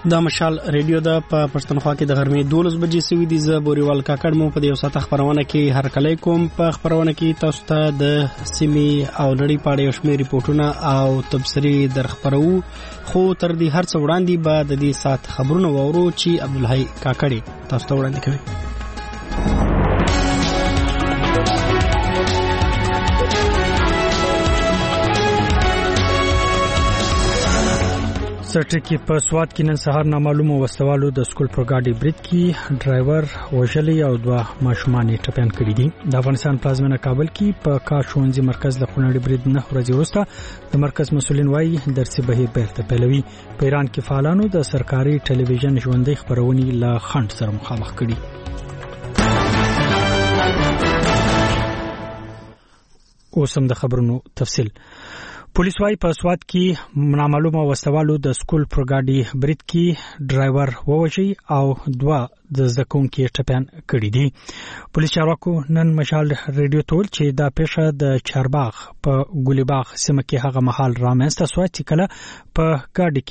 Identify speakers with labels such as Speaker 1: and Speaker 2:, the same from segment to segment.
Speaker 1: دا مشال ریډیو د پښتونخوا کې د غرمې 12 بجې سوي دي. ز بوريوال کاکړ مو په دې وساته خبرونه کې هر کله کوم په خبرونه کې تاسو ته د سیمې او نړۍ په اړه شمېر ریپورتونه او تبصري درخبرو. خو تر دې هر څه وړاندې به د دې سات خبرونه وورو چې عبدالحی کاکړ تاسو ته وړاندې کوي. سټکی په سواد کې نن سهار نامعلومه وسوالو د سکول پروګاډي برید کې ډرایور وژلي او دوه ماشومان ټپيان کړي دي. د افغانستان پلازمینه کابل کې په کاشونځي مرکز له خونړي برید نه ورځې وروسته د مرکز مسولین وايي درسي بهیر بیرته پیلوي. په ایران کې فعالانو د سرکاري ټلویزیون ژوندۍ خبرونې له خنډ سره مخامخ کړي. اوس هم د خبرونو تفصیل. پولیس وايي په سواد کې نامعلومه وسوالو د سکول پروګاډي برید کې ډرایور ووژي او دوه د زکونکو ټپيان کړي دي. پولیس چارواکو نن مشال ریډیو تول چې دا پیښه د چارباغ په ګوليباغ سیمه کې هغه مهال رامنځته شوه چې کله په ګاډي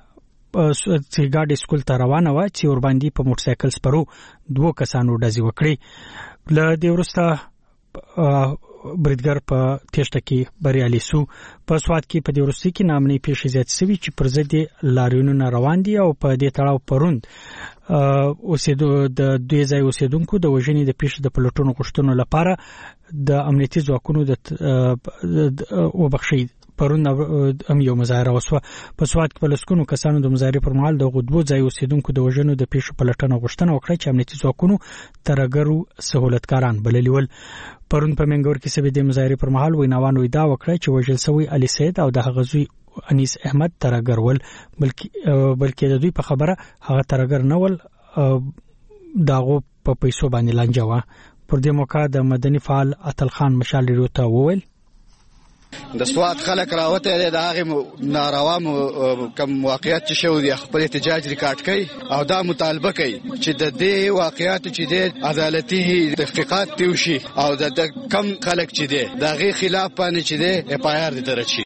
Speaker 1: کې ګاډي سکول ته روانه و چې ور باندې په موټر سایکل سپرو دوه کسانو ډزې وکړي. له دې وروسته بریدګر په تېښته کې بریالي سو. په سواد کې په دې وروستي کې نامنې پیښې زیات شوي چې پر ضد لاریونونه روان دي او په دې تړاو پروند اوسېدو د دوی ځای اوسېدونکو د وژنې د پیښې د پلټونو غوښتنو لپاره د امنیتي ځواکونو د وبخښي پرون هم یو مظاهره وسوه. په سواد کې په لسکونو کسانو د مظاهرې پر مهال د غدوو ځای اوسېدونکو د وژنو د پیښو پلټنه غوښتنه وکړه چې امنیتي ځواکونو ترګرو سہولتکاران بللي ول. پرون په منګور کې سوي د مظاهرې پر مهال ویناوانو ادعا وکړه چې وژل شوی علي سید او د هغه زوی انیس احمد ترګر ول، بلکې د دوی په خبره هغه ترګر نه ول، داغو په پیسو باندې لانجه و. پر دې موقع د مدني فعال اتل خان مشال ریډیو ته وویل
Speaker 2: د سواد خلک راوته دي د هغه ناروا کوم واقعیت چې شو دي خپل احتجاج ریکارډ کړي او دا مطالبه کوي چې د دې واقعیت چې د عدالتي تحقیقات توشي او د کم خلک چې دي دغه خلاف باندې چې دي اف آی آر دي درچي.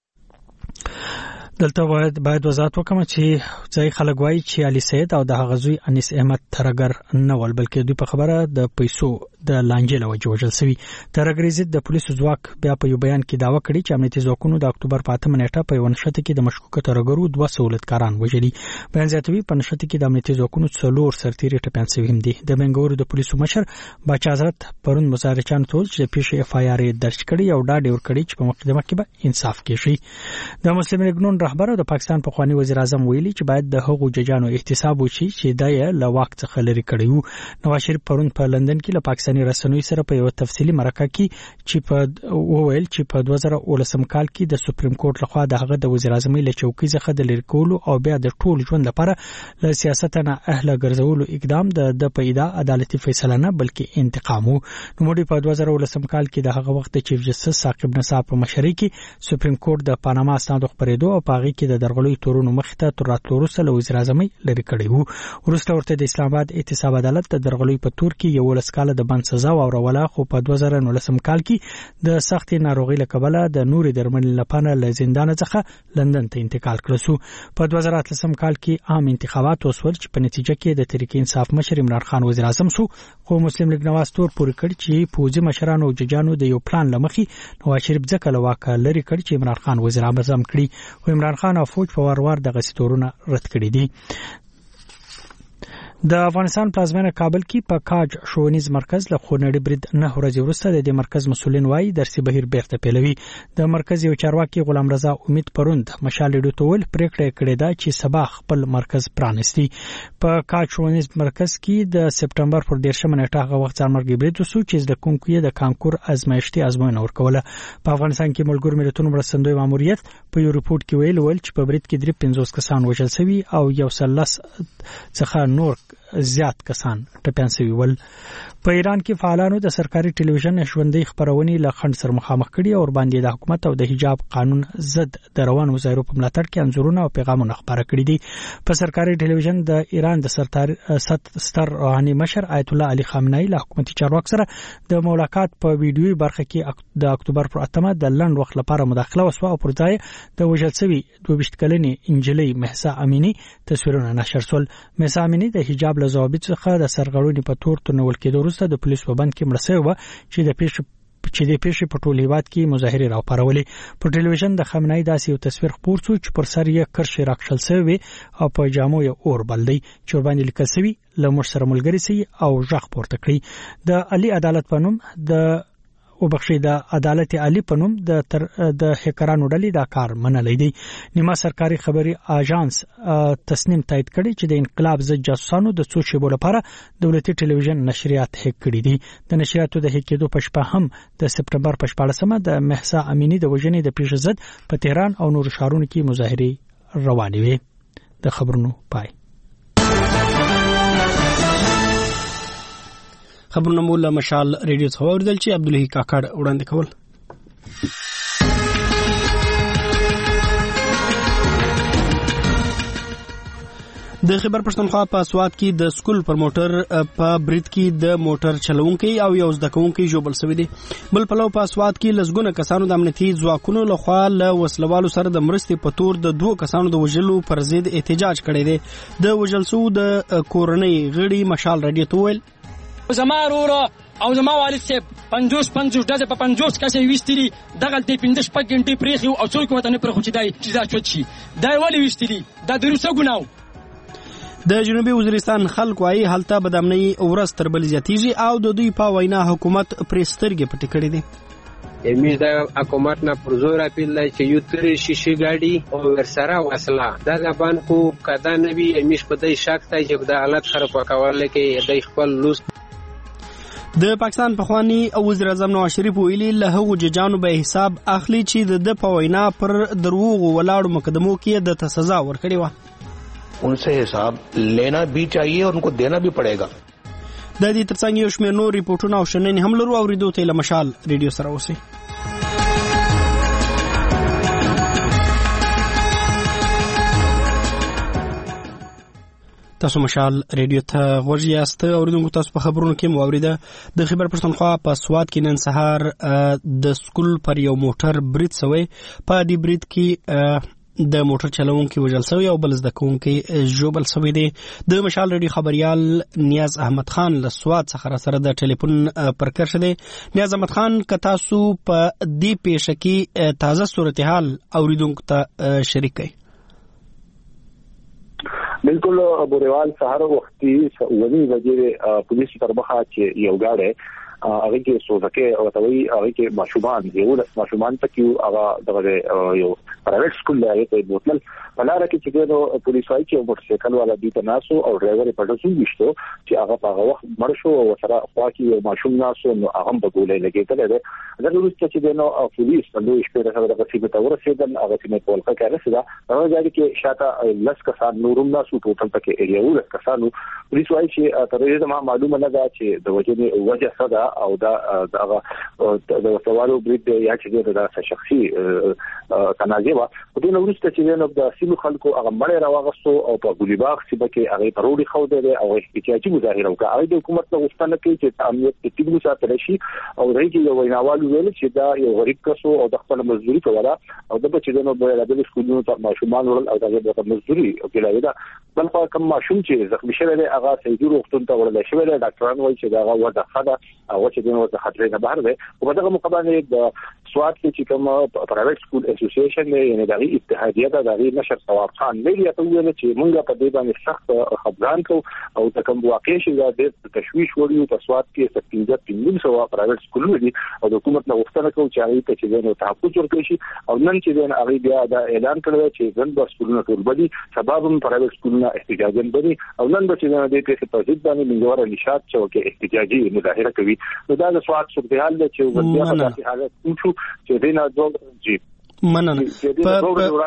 Speaker 1: دلته باید وضاحت وکم چې ځای خلک وایي چې علي سید او د هغه زوی انیس احمد ترګر نه ول، بلکې دوی په خبره د پیسو د لانجې له وجې وژل شوي. ترګر ضد د پولیسو ځواک بیا په یو بیان کې دعوه کړې چې امنیتي ځواکونو د اکتوبر په 8 نیټه په یو نښته کې د مشکوکه ترګرو دوه سہولتکاران وژلي. بیان زیاتوي په نښته کې د امنیتي ځواکونو څلور سرتیري ټپيان شوي هم دي. د منګور د پولیسو مشر باچا حضرت پرون مظاهرچیانو ته چې پیښې اف آی آر درج کړي او ډاډ ورکړي چې په مقدمه کې به انصاف کیږي. د مسلم لیگ نون رهبر او د پاکستان پخوانی وزیر اعظم ویلي چې باید د هغو ججانو احتساب وشي چې د له واک څخه لري کړي وو. نواز شریف پرون په لندن کې له پاکستاني رسنیو سره په یو تفصیلی مرکه کې چې په وویل چې په 2019 کال کې د سپریم کورټ لخوا د هغه د وزیر اعظم له چوکۍ څخه د لری کولو او بیا د ټول ژوند لپاره له سیاست نه اهله ګرځولو اقدام د پیدا عدالتي فیصله نه بلکې انتقام وو. نو موږ په 2019 کال کې د هغه وخت د چیف جسټس ثاقب نصاب په مشرۍ کې سپریم کورټ د پاناما اسنادو خبرېدو او پاغي کې د درغلي تورونو مخته تر راتلو وروسته له وزیر اعظم لري کړی وو. وروسته ورته د اسلام آباد احتساب عدالت د درغلي په تور کې یو لسکاله د بند سزا اوروله، خو په 2019 کال کې د سخت ناروغي له کبله د نوري درملنې لپاره له زندان څخه لندن ته انتقال کړ شو. په 2018 کال کې عام انتخابات وسول چې په نتیجه کې د تحریک انصاف مشر عمران خان وزیر اعظم شو، خو مسلم لیگ نواز تور پورې کړ چې پوځي مشرانو او ججانو د یو پلان لمخې نواز شریف ځکه له واکه لري کړ چې عمران خان وزیر اعظم کړي، خو عمران خان او فوج په وار د غسیتورونه رد کړي دي. د افغانستان پلازمینه کابل کې په کاج ښوونیز مرکز له خونړي برید نه ورځې وروسته د دې مرکز مسولین وايي درسي بهیر بیرته پیلوي. د مرکز یو چارواکي غلام رضا امید پروند مشال ریډیو ته ویل پریکړه کړې ده چې سبا خپل مرکز پرانستي. په کاج ښوونیز مرکز کې د سپټمبر پر 10 نیټه هغه وخت ځانمرګي برید وسو چې د کومکوی د کانکور ازمایښتي ازموینه ورکوله. په افغانستان کې ملګرو ملتونو مرستندوی ماموریت په یو ریپورت کې ویل چې په برید کې 53 کسان وژل شوي او 110 څخه نور زیات کسان ټپيان شوي ول. په ایران کې فعالانو د سرکاري ټلویزیون ژوندۍ خبرونې له خنډ سره مخامخ کړي او باندې د حکومت او د حجاب قانون ضد د روان وزیرو په ملاتړ کې انځورونه او پیغامونه خبره کړي دي. په سرکاري ټلویزیون د ایران د ستر روحاني مشر آیت الله علي خامنه‌ای له حکومتي چارواکو سره د ملاقات په ویډیوي برخه کې د اکتوبر پر 8 د لنډ وخت لپاره مداخله وسوه او پر ځای د وژل شوی 22 کلنې انجلۍ مهسا امینی تصویرونه نشر شول. مهسا امینی د حجاب له ضوابط څخه د سرغړونې په تور تنول کېدو وروسته د پولیسو په بند کې مړه شوې وه چې د پیښې په ټول هیواد کې مظاهرې راوپارولې. په ټلویزیون د خامنه‌ای داسې یو تصویر خپور شو چې پر سر یې کرښې راکشل شوی او په جامو یې اور بل دی چې ور باندې لیکل شوی له موږ سره ملګری سي او ژغ پورته کړی. د علي عدالت په نوم د عدالت علي په نوم د هکرانو ډلې دا کار منلې دی. نیمه سرکاري خبري اژانس تصنیم تایید کړي چې د انقلاب ضد جاسوسانو د څو شیبو لپاره دولتي ټلویزیون نشریات هک کړي دي. د نشریاتو د هک کېدو په شپه هم د سپټمبر په 14مه د مهسا امینی د وژنې د پیښې ضد په تهران او نورو ښارونو کې مظاهرې روانې وې. د خبرونو پای. خبرونه مو له مشال ریډیو څخه اوریدل چې عبدالله کاکړ وړاندې کول. د خیبر پښتونخوا په سوات کې د سکول پر موټر په برید کې د موټر چلونکي او یو زده کوونکي ژوبل شوی دي. بل پلو په سوات کې لسګونه کسانو د امنیتي ځواکونو لخوا له وسلوالو سره د مرستې په تور د 2 کسانو د وژلو پر ضد احتجاج کړی دی. د وژل شو د کورنۍ غړي مشال رادیو ته ویل
Speaker 3: زما وروره او زما والد صاحب 50 ډزې په 50 کسې ویستلي دغلته 15 غنټې پرېښي او څوک ورته نه پرېښو چې دا چوت شي. دا یې ولې ویستلي؟ دا د روسه ګناه.
Speaker 1: د جنوبي وزیرستان خلک وايي هلته بدامنۍ ورځ تر بلې زیاتېږي او د دوی په وینا حکومت پرې سترګې پټې کړې دي.
Speaker 4: امیش د حکومت نه پر زور اپیل دی چې یو تر شیشې گاډي او ورسره وسله دا غبان کو کدا نبی امیش په دې شک ته چې د حالت خراب کول کې د خپل لوس.
Speaker 1: د پاکستان پخوانی وزیر اعظم نواز شریف ویلي له هغو ججانو به حساب اخلي چې د په وینا پر دروغ ولاړو مقدمو کې د سزا ورکړي و.
Speaker 5: ان سے حساب لینا بھی چاہیے اور ان کو دینا بھی پڑے گا.
Speaker 1: د دې ترڅنګ یو شمېر نور ریپورتونه او شننې هم لرو اوریدو ته له مشال ریډیو سره اوسئ. تاسو مشال ریډیو ته غوږ یاست. اوریدونکو تاسو په خبرونو کې مو اوریده د خیبر پښتونخوا په سوات کې نن سهار د سکول پر یو موټر برید شوی. په دې برید کې د موټر چلوونکی وژل شوی او بل زده کوونکی ژوبل شوی دی. د مشال ریډیو خبريال نیاز احمد خان له سوات څخه سره د ټلیفون پر کرښه دی. نیاز احمد خان که تاسو په دې پیښه کې تازه صورتحال اوریدونکو ته شریک کړئ.
Speaker 6: بالکل بوریوال سهار وختي 9 بجې پولیس تر مخه چې یو گاډي هغه کې سوزکه او توي هغه کې ماشومان ته کیو هغه دغه یو پرایویټ سکول دی ته بوتل بلاره کې چې نو پولیس وايي چې موټر سایکل والا دی ته ناسو او ډرایور په ډزو وشتو چې هغه په هغه وخت مړ شو او سره خوا کې یو ماشوم ناسو نو هغه په ګولې لګیدل دی. دا وروسته چې نو پولیس په دوی شپه سره دغه څه ته ورسېدل هغه چې په ولکه کې رسیدا هغه ځای کې شاته لس کسان نورم ناسو ټوټل پکې ایریاو لس کسانو. پولیس وايي چې تر دې ما معلومه نه ده چې د وجه صدا او دا د وسوالو برید یا چې دا شخصي تنازعه په دې وروسته چې نو د سیمو خلکو هغه مړ راوغستو او په ګلیباغ چې کې هغه پروړي خو دی او احتجاجي مظاهره وکړه. هغه د حکومت له غوښتنه کوي چې امنیت په ټینګو ساتل شي او دغه یو ویناوالو ویل چې دا یو غریب کسو او د خپل مزدوري کوله او د بچو نو به د سکولونو ته ماشومان ورل او دغه مزدوري کوي. دا بل په کوم ماشوم چې زخمی شوی دی هغه سیدو روغتون ته ورل شوی دی. ډاکټران وایي چې دا وضع خده او چې دغه د خطرې نه بهر دی. په دغه مقابله د سوات کې چې کوم پرایویټ سکول اسوسییشن دی یعنی دغه اتحادیه ده دغه نشر ثواب خان ویلي ته ویل چې موږ په دې باندې سخت خبران کو او د کوم واقع شي د تشویش وړي په سوات کې 15 پرایویټ سکولونه دي او د حکومت له غوښتنه کوي چې هغه ته چې نو تحفظ ورکړي شي او نن چې هغه بیا دا اعلان کړی چې ځنډ سکولونه ټول بدي سبب پرایویټ سکولونه احتجاجن بدي او نن به چې د دې په ضد باندې منځوره نشاط چې احتجاجي مظاهره کوي. نو دا د سوات صورتحال دی چې ولیا په حالت شو چې دینه دوه جی
Speaker 1: مننه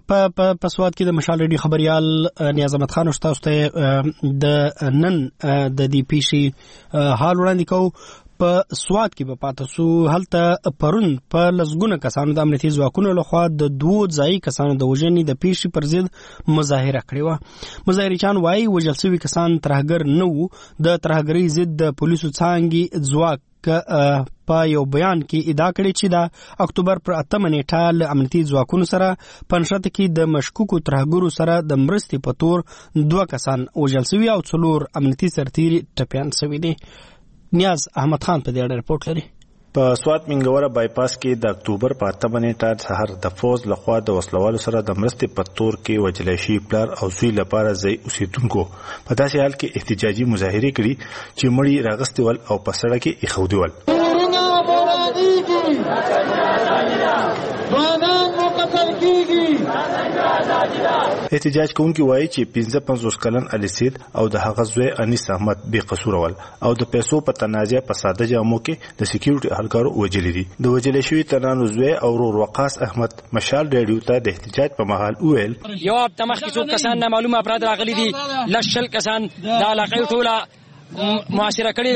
Speaker 7: په سواد کې د مشال ریډي خبريال نیاز احمد خان استاد د نن د دې پیشي حال وړاندې کو په سواد کې په پاتسو هلته پرون په لزګونه کسانو د امنیتي ځواکونو لخوا د دوه ځای کسانو د وژنې د پیشي پر ضد مظاهره کړې و. مظاهرچان وایي وژل شوي کسان ترهګر نه وو. د ترهګرۍ ضد د پولیسو څانګې ځواک په یو بیان کې ادعا کړې چې د اکتوبر پر 8 نیټه له امنیتي ځواکونو سره پنځه کې د مشکوکو ترهګرو سره د مرستې په تور 2 کسان وژل شوي او 4 امنیتي سرتیري ټپیان شوي دي. نیاز احمد خان په دې اړه رپورټ لري.
Speaker 8: په سوات منګوره بایپاس کې د اکتوبر په 8 نیټه سحر د فوز لخوا د وسلوالو سره د مرستې په تور کې وجل شي پلار او زوی لپاره ځای اوسیدونکو په داسې حال کې احتجاجي مظاهره کړي چې مړی راغستول او په سړک کې ایښودول. احتجاج کوونکي وایي چې 55 کلن علي سید او د هغه زوی انیس احمد بے قصور ول او د پیسو په تنازع په ساده جامو کې د سکیورټي اهلکارو وجلې دي. د وجلې شوی تنانو زوی او ورور وقاص احمد مشال ریډیو ته د احتجاج په مهال وویل
Speaker 3: یو هفته مخکې څو کسان نامعلومه افراد راغلي دي، لشل کسان د علاقې ټوله معاشره کړې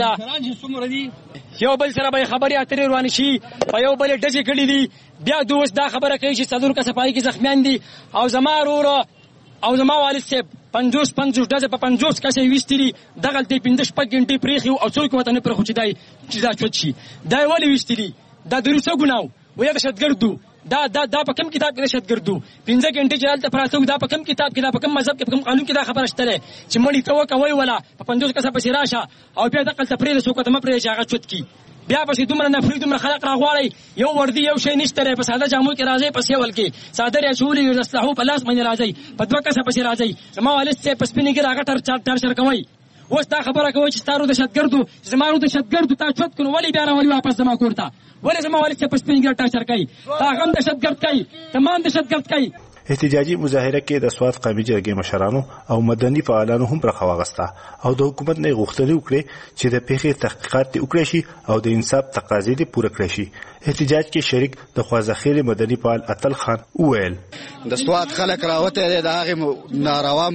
Speaker 3: ده، یو بل سره به خبرې اترې روانې شي، په یو بل ډزې کړي دي. بیا دوی دا خبره کوي چې 4 کسه پای کې زخمیان دي او زما ورور او زما والد صاحب 50 ډزې په 50 کسه ویستري دغه ته 15 غنټې پریخي او څوک وته نه پرخو چې دا چوت شي. دا ولی ویستري دا دروسه ګناو ویا د شتګردو دا په کوم کتاب کې شتګردو 15 غنټې چې حالت پراتو دا په کوم کتاب کې دا په کوم مذهب کې په کوم قانون کې دا خبره شته چې مړی ته وکوي ولا په 50 کسه پسې راشه او بیا دغه تفریح سو کوته مپرې چې هغه چوت کی بیا پسې دومره نفرت دومره خلق راغواړي یو وردی یو شی نشته په ساده جامو کې راځي پسې ولکې ساده رسولي رسلحو په لاس باندې راځي په 2 کسه پسې راځي زما والد سه پس پینې کې راغټر چار شر کوي اوس تا خبره کوي چې تاسو د شتګردو زمانو د شتګردو تا چوت کړو ولی بیا راولي واپس زما کوړه ولی زما والد سه پس پینې کې ټاچر کوي تا هم د شتګرد کوي تمام د شتګرد کوي.
Speaker 8: احتجاجي مظاهره کې د سوات قومي جرګې مشرانو او مدني فعالانو هم برخه واغسته او د حکومت نه غوښتنه وکړه چې د پیښې تحقیقات وکړي شي او د انصاف تقاضې دې پوره کړي شي. احتجاج کې شریک د خوازخیل مدني فعال اتل خان وویل
Speaker 2: د سوات خلک راوته د هغه ناروا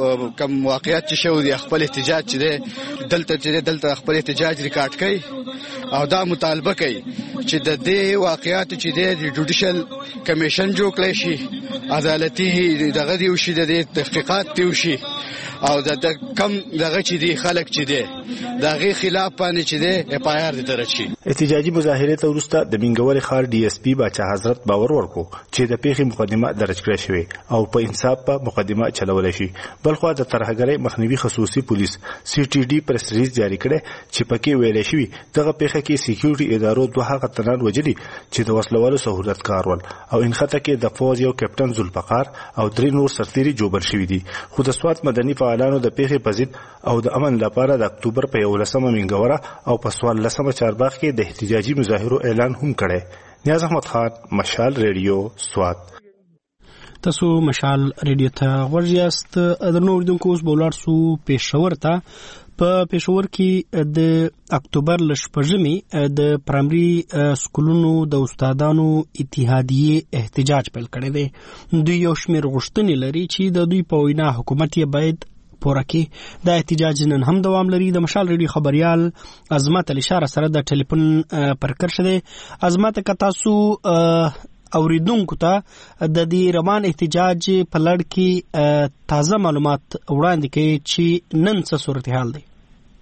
Speaker 2: کم واقعیت چې شو دي خپل احتجاج چې دلته خپل احتجاج ریکارډ کړي او دا مطالبه کوي چې د دې واقعیت چې د جوډیشل کمیشن جوړ کړي شي عدالتي دغه دی وشي د تحقیقات دی وشي او د کم دغه چې دی خلک چې دی دغه خلاف باندې چې دی اف آی آر دي درچی.
Speaker 8: احتجاجي مظاهره ته وروسته د منګوري خار ډي اس پی باچا حضرت باور ورکو چې د پیښې مقدمه درج کړې شوې او په انصاف په مقدمه چلول شي. بلخو د ترهګرۍ مخنیوي خصوصي پولیس سی ټي ډي پریس ریلیز جاری کړي چې پکې ویل شوی دغه پیښه کې سکیورټي ادارو دوه هغه تنان وجلي چې د وسلوالو سہولت کارول او انخته کې د فوج یو کپټن ذوالفقار او 3 نور سرتیري جوړ شوی دي. خو د سوات مدني فعالانو د پیښې په ضد او د امن لپاره د اکتوبر په 11 منګوره او په 14 چارباغ کې د احتجاجي مظاهرو اعلان هم کړي. نیاز احمد خان مشال ریډیو سوات.
Speaker 7: تاسو مشال ریډیو ته ورجاست د نور دونکو اوس بولار سو پېښور ته په پېښور کې د اکتوبر لشپږمي د پرایمري سکولونو د استادانو اتحادیه احتجاج پیل کړی دی. دوی یو شمېر غوښتنې لري چې د دوی په وینا حکومت یې باید پوره کړي. د احتجاج نن هم دوام لري. د مشال ریډیو خبريال عظمت علي شاه سره د ټلیفون پر کرښه دی. عظمت که تاسو اوریدونکو ته د دې روان احتجاج په لړ کې تازه معلومات وړاندې کړي چې نن څه صورتحال دی.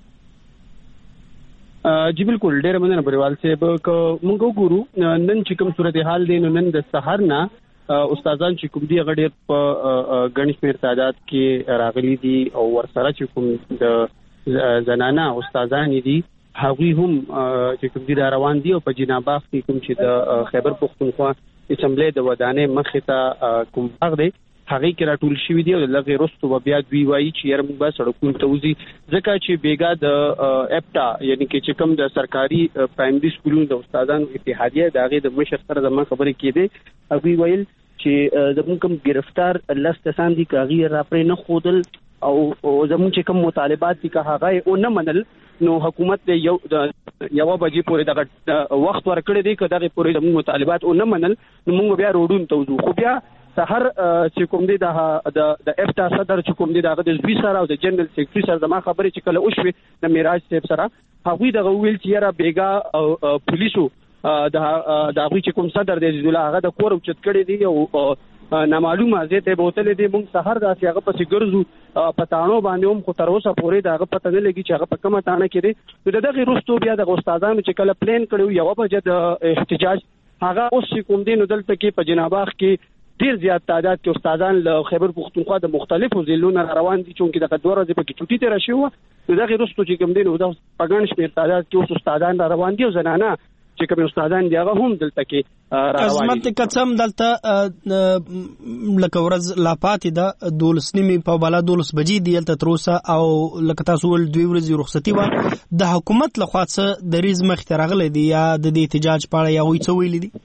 Speaker 9: جی بالکل ډېر مننه بریوال صاحب. موږ وګورو نن چې کوم صورتحال دی نو نن د سحر نه استادان چې کوم دی غډیر په غنښ میر تعداد کې راغلي دي او ورسره چې کوم د زنانه استادان دي هغوی هم چې کوم دی روان دي او په جناباغ کې کوم چې د خیبر پختونخوا اسمبلی د ودانې مخې ته کوم باغ دی هغه کې راټول شوی دی او لږه رستو بیا دوی وایي چې یاره موږ به سړکونو ته وځي ځکه چې بیګا د اپټا یعنی کې چې کوم د سرکاري پرایمري سکولونو د استادانو اتحادیه د هغې د مشر سره زما خبرې کېدې هغوی ویل چې زموږ کوم گرفتار لس کسان دي که هغې راپرې نه ښودل او زموږ چې کوم مطالبات دي که هغه یې ونه منل نو حکومت یوه بجې پورې دغه وخت ورکړی دی که دغې پورې زموږ مطالبات ونه منل نو موږ بیا روډونو ته وځو. خو بیا سحر چې کوم دی د افتا صدر چې کوم دی دغه د زوی سره او د جنرال سیکریټری سره د ما خبرې چې کله وشوي د میراج صاحب سره هغوی دغه ویل چې یاره بیګا پولیسو د هغوی چې کوم صدر دی عزیز الله هغه د کور اوچت کړی دی او نامعلومه ځای ته بوتلې دي. موږ سحر داسې هغه پسې ګرځو پټانو باندې هم خو تر اوسه پورې د هغه پته نه لګي چې هغه په کومه تانه کې دی. نو دغه وروستو بیا د استادانو چې کله پلان کړو یو بجې د احتجاج هغه اوس چې کوم دی نو دلته کې په جناباغ کې ډیر زیات تعداد کې استادان له خیبر پختونخوا د مختلفو ضلعونو روان دي چې دغه 2 ورځې په کې چټي تیر شي نو دغه وروستو چې کوم دی نو د پګان شمیر تعداد کې اوس استادان روان دي او زنانه چې کوم استادان دی هغه هم دلته کې روان دي. قسم دلته
Speaker 7: لکه ورځ لا پاتې ده 12 نیمه په بالا 12 بجې دی دلته تروسه او لکه تاسو ول 2 ورځې رخصتي و د حکومت لخوا څه د ریز مخ ترغله دی یا د احتجاج په اړه یا وې څه ویل دي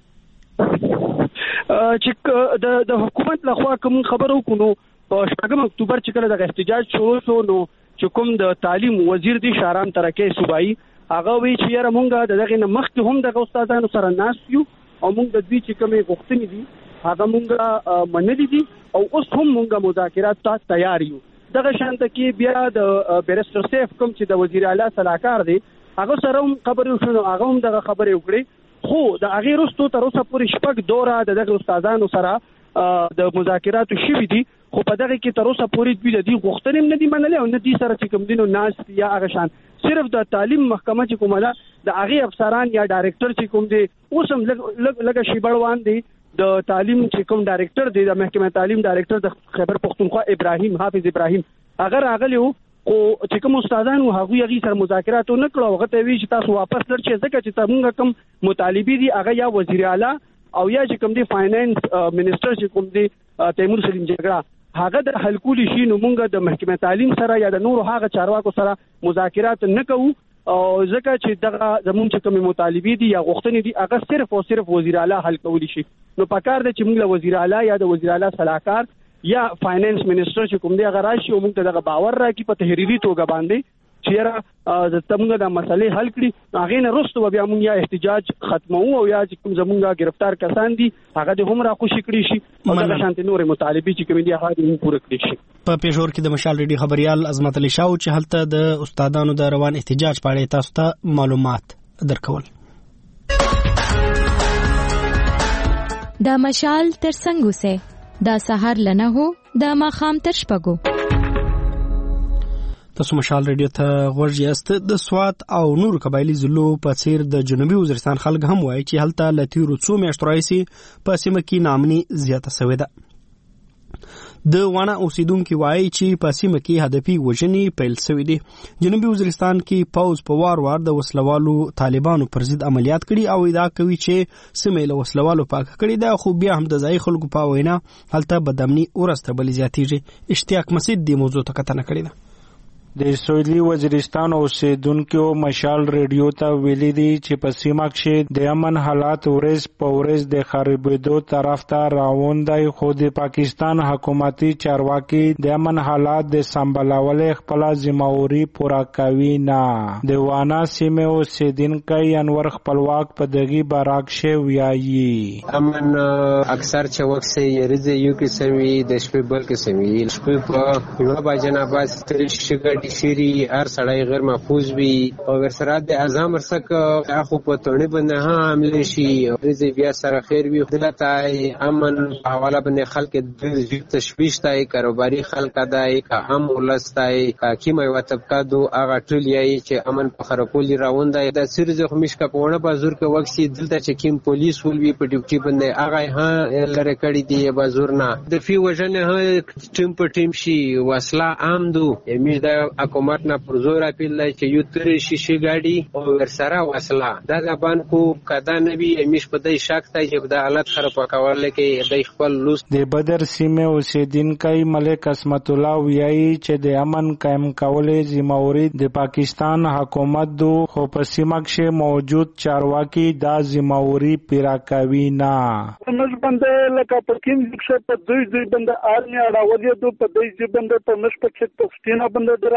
Speaker 9: چې د حکومت لخوا کوم خبرو کو په 8 اکتوبر چې کله د احتجاج شروع شو نو چې کوم د تعلیم وزیر دی شارام ترکه صوبایي هغه وی چې یاره مونږه دغه نه مخکې هم د استادانو سره ناس یو او مونږ د دوی چې کومې غوښتنې دي هغه مونږه منلې دي او اوس هم مونږه مذاکرات ته تیار یو. دغه شانته کې بیا د بیرستر سیف کوم چې د وزیر اعلی صلاحکار دی هغه سره هم خبرې وشو هغه هم دغه خبرې وکړي خو د هغه وروسته تر اوسه پورې شپږ دوره دغه استادانو سره د مذاکراتو شوي دي خو په دغه کې تر اوسه پورې دوی د دې غوښتنې نه دي منلې او نه دي سره چې کوم دینو ناس یا هغه شان صرف د تعلیم محکمه چې کومه ده د هغه افسران یا ډایرکټر چې کوم دی اوس هم لږ شی بړوان دي د تعلیم چې کوم ډایرکټر دی د محکمه تعلیم ډایرکټر د خیبر پختونخوا ابراهیم حافظ ابراهیم هغه راغلی او چې کوم استادانو هغه سره مذاکرات نه کړو هغه ته وی چې تاسو واپس لړ شئ ځکه چې تاسو کوم مطالبه دي هغه یا وزیر اعلی او یا چې کوم دی فاینانس منسٹر چې کوم دی تیمور سلیم جګړه هغه د حل کولی شي نو مونږ د محکمه تعلیم سره یا د نورو هغه چارواکو سره مذاکرات نه کوو او ځکه چې دغه زموږ چې کوم مطالبه دي یا غوښتنې دي هغه صرف او صرف وزیر اعلی حل کولی شي. نو پکار دی چې موږ له وزیر اعلی یا د وزیر اعلی صلاحکار یا فاینانس منسٹر چې کوم دی هغه راشي او موږ ته دغه باور راکړي په تحریری توګه باندې چې د تمغه د مسلې حل کړي هغه نه رسټو بیا موږ یا احتجاج ختمو او یا چې کوم زمونږه گرفتار کسان دي هغه د هم را خوشی کړي شي او د شانتي نور مطالبه چې کوم دي هغه هم پوره کړي شي.
Speaker 7: په پېښور کې د مشال ریډي خبريال عظمت علي شاو چې هلته د استادانو د روان احتجاج په اړه تاسو ته معلومات درکول.
Speaker 10: د مشال تر څنګه سه د سحر لنه هو د ماخام تر شپګو
Speaker 7: تاسو مشال ریډیو ته غوږ یاست. د سوات او نور قبایلی ضلعو په څیر د جنوبي وزیرستان خلک هم وایي چې هلته له تیرو څو میاشتو راهیسې په سیمه کې ناامني زیاته شوې ده. د وانا اوسیدونکو وایي چې په سیمه کې هدفي وژنې پیل شوې دي. جنوبي وزیرستان کې پوز په وار د وسلوالو طالبانو پر ضد عملیات کړي او ادعا کوي چې سیمه له وسلوالو پاک کړي ده خو بیا هم د ځای خلکو په وینا هلته بدامني ورسته بل زیاتېږي. اشتیاق مسجد د موضوع ته کتنه کړې ده.
Speaker 11: د سویلی وزیرستان اوسیدونکو مشال ریډیو ته ویلي دي چې په سیمه کې د امن حالات ورځ په ورځ د خرابېدو طرف ته روان دي خو د پاکستان حکومتي چارواکي د امن حالات د سمبالولو خپل ذمہواری پوره کوي نه. د وانا سیمه اوسیدونکو انور خپلواک په دغه باراک شه ویایي
Speaker 4: امن اکثر چې وخت یې رځي یو کې سوي د شپې بل کې سوي شپې په یو باجناباس تر شګ شيري هر سړی غیر محفوظ وي او ورسره د اعظم ورسک اخو په تړي باندې ها عمل شي ورزي بیا سره خیر وي دلته امن حواله باندې خلک د تشويش تای کاروباري خلک دای کا هم ولستای کا کیمه وتبکا دو هغه ټول یې چې امن په خرکولي راوند دی د سرزه خمیش کا پونه بازور کې وکسي دلته چې کیم پولیس ولوي په ډیوټي باندې هغه ها لره کړی دی بازور نه د فی وجنه ټیم په ټیم شي وسله عام دو یمه د حکومت نه پرزور اپیل دی چې یو تر شیشي ګاډي او ورسره وسله دا بانکو کدا نبی امیش په دای شک ته چې د حالت خراب کول کې د خپل لوس
Speaker 11: د بدر سیمه اوسیدونکو ملک اسمت الله ویایي چې د امن قائم کولو ذمہواری د پاکستان حکومت دو خو په سیمه کې موجود چارواکي دا ذمہواری پیرا کوي نه.
Speaker 12: نش باندې لکه په کوم ځکه په دوی باندې آرمي اړه ودی په دوی باندې په نش په چې پښتنه باندې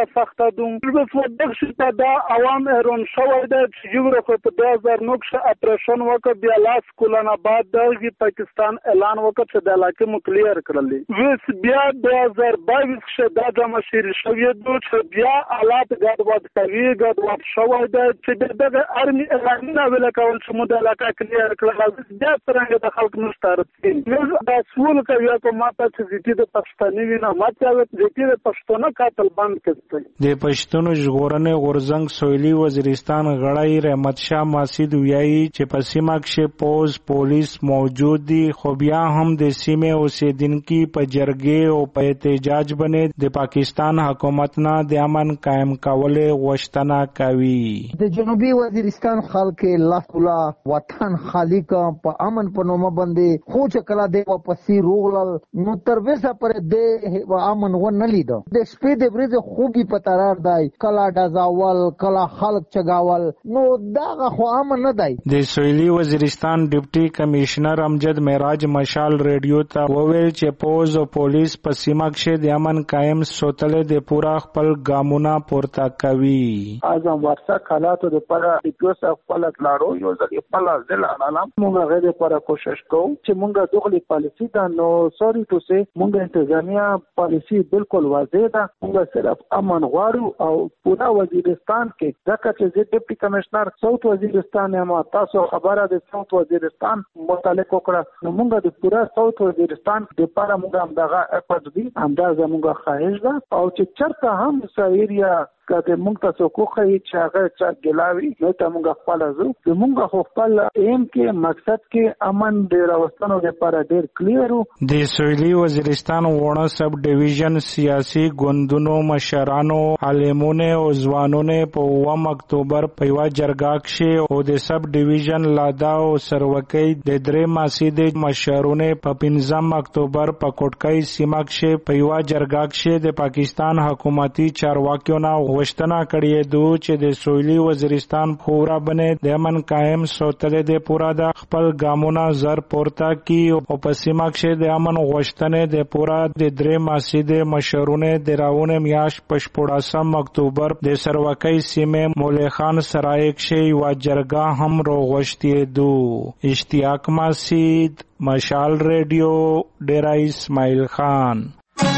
Speaker 12: سخته دوم بس ودغ شته دا عوام ایران شوی دا چې یو رخه په 2009 کې اپریشن وکړ بیا لاس کولانه بعد د پاکستان اعلان وکړ چې د علاقې مو کلیر کړلې وس بیا 2022 کې دا د مشیر شوی دوه چې بیا حالات ګډوډ کوي ګډوډ شوی دا چې دغه ارمي اعلان نه ویل کول چې مو د علاقې کلیر کړل دا څنګه د خلک مستعرض دا سوال کوي کوم ماته چې د پښتني وینه ماته د پښتون قاتل بند کړي
Speaker 11: د پښتون ژغورنې غورزنګ سویلي وزیرستان غړی رحمت شاه ماسید ویایي چې په سیمه کې پولیس موجود دي خو بیا هم د سیمې اوسیدونکو په جرګې او په احتجاج باندې د پاکستان حکومت نه د امن قائم کولو غوښتنه کوي
Speaker 13: د جنوبي وزیرستان خلک الله وطن خالق په امن په نوم باندې خو چې کلا دی واپسی روغلل نو تر وسه پر د امن و نه لید د سپید بریز خوبي پتارار دی کلا دزاول کلا خلق چگاول نو دا خو امن نه دی
Speaker 11: د سویلي وزیرستان ډیپټي کمشنر امجد معراج مشال ریډیو ته وویل چې پوز او پولیس په سیمه کې د امن قائم ساتل د پورا خپل ګامونه پورته کوي
Speaker 14: اعظم ورثه حالاتو د پر د خپل لارو یو ځل خپل ځل عالم موږ غوډه پر کوشش کوو چې موږ دغه پالیسی دا نو سوري تو سه موږ انتظامیه پالیسی بالکل واضح ده موږ صرف امن غواړو او پورا وزیرستان کې ځکه چې ډیپټي کمشنر ساوث وزیرستان هم تاسو خبره د ساوث وزیرستان متعلق وکړه نو موږ د پورا ساوث وزیرستان د لپاره موږ هم دغه اپډ دي هم دا زموږ خواهش ده او چې چرته هم سایریا کله موږ تاسو کوخه چې هغه چا ګلاوي نو ته موږ خپل ازو د موږ خپل ایم کې مقصد کې امن د راوستنو لپاره ډېر کلیرو
Speaker 11: د سویلي وزیرستان وونه سب ډیویژن سیاسي ګوندونو مشرانو عالمونه او ځوانونه په 1 اکتوبر په یو جرګه کې او د سب ډیویژن لادا او سروکۍ د درې ماسید مشرونه په 15 اکتوبر په کوټکای سیمه کې په یو جرګه کې د پاکستان حکومتي چارواکیو غوښتنه کړې ده چې د سویلي وزیرستان پورا باندې د امن قائم ساتل د پورا د خپل ګامونه زر پورته کی او په سیمه کې د امن غوښتنې د پورا د درې ماسید مشرونه د راونه میاش په 14 اکتوبر د سروکۍ سیمه مولی خان سرای کې یو جرګه هم روغښتي دو اشتیاق ماسید مشال ریډیو ډیرا اسماعیل خان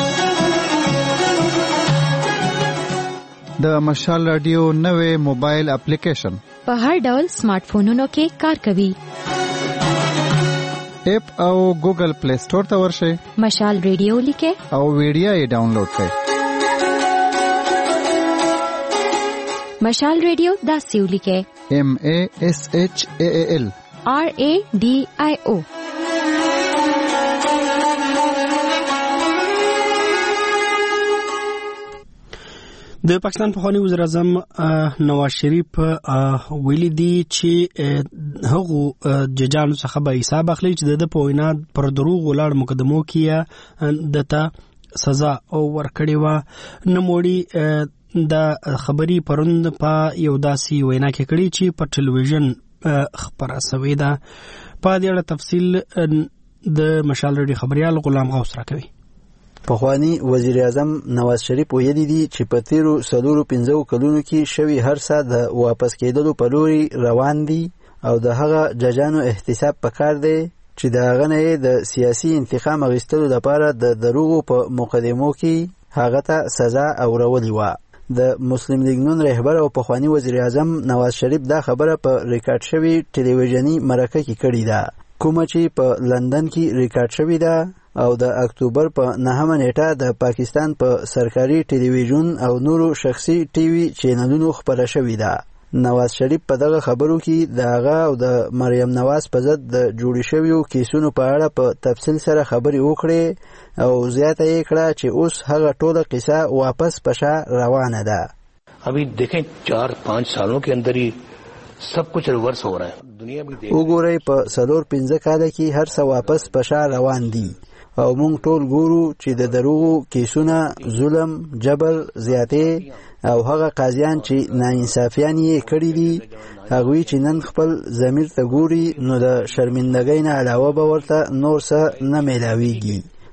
Speaker 15: د مشال رادیو نوې موبایل اپلیکیشن
Speaker 10: په هر ډول سمارټ فونونو کې کار کوي
Speaker 15: اپ او ګوګل پلی سٹور ته ورشئ
Speaker 10: مشال ریډیو لیکه
Speaker 15: او ویډیو یې ډاونلوډ کړئ
Speaker 10: مشال ریډیو داسې ولیکه
Speaker 15: MASHAAL
Speaker 10: RADIO
Speaker 7: د پاکستان پخوانی وزیر اعظم نواز شریف ویلي دي چې هغه ججانو څخه به حساب اخلي چې د پوینا پر دروغ ولاړ مقدمو کې دته سزا او ورکړې و نموړي د خبري پروند په یو داسي وینا کې کړي چې په ټلویزیون خبره سوي ده په دې اړه تفصیل د مشال ریډیو خبريال غلام غوث راکوي
Speaker 16: پخوانی وزیر اعظم نواز شریف ویلي دي چې په تیرو 15 کلونو کې شوی هر څه د واپس کېدلو په لوري روان دي او د هغه ججانو احتساب پکار دی چې د هغه نه د سیاسي انتقام اخیستلو لپاره د دروغو په مقدمو کې هغه ته سزا اورولې و د مسلم لیگ نون رهبر او پخوانی وزیر اعظم نواز شریف دا خبره په ریکارډ شوی ټلویزیونی مرکه کې کړې ده کومه چې په لندن کې ریکارډ شوی ده او د اکتوبر په 9 نیټه د پاکستان په سرکاري ټلویزیون او نورو شخصي ټي وي چینلونو خبره شوې ده نواز شریف په دغه خبرو کې دغه او د مریم نواز په ضد د جوړ شویو کیسونو په اړه په تفصیل سره خبري وکړي او زیاته یې کړه چې اوس هغه ټوله قصه واپس پښه روانه ده
Speaker 5: ابھی دیکھیں 4-5 سالوں کے اندر ہی سب کچھ ریورس ہو رہا ہے دنیا میں
Speaker 16: وګورئ په 4-5 کال کې هر څه واپس پښه روان دي او مونږ ټول ګورو چې د دروغو کیسونه ظلم جبر زیاتې او هغه قاضیان چې ناانصافیان یې کړي دي هغوی چې نن خپل ضمیر ته ګوري نو د شرمندګۍ نه علاوه به ورته نور څه نه میلاویږي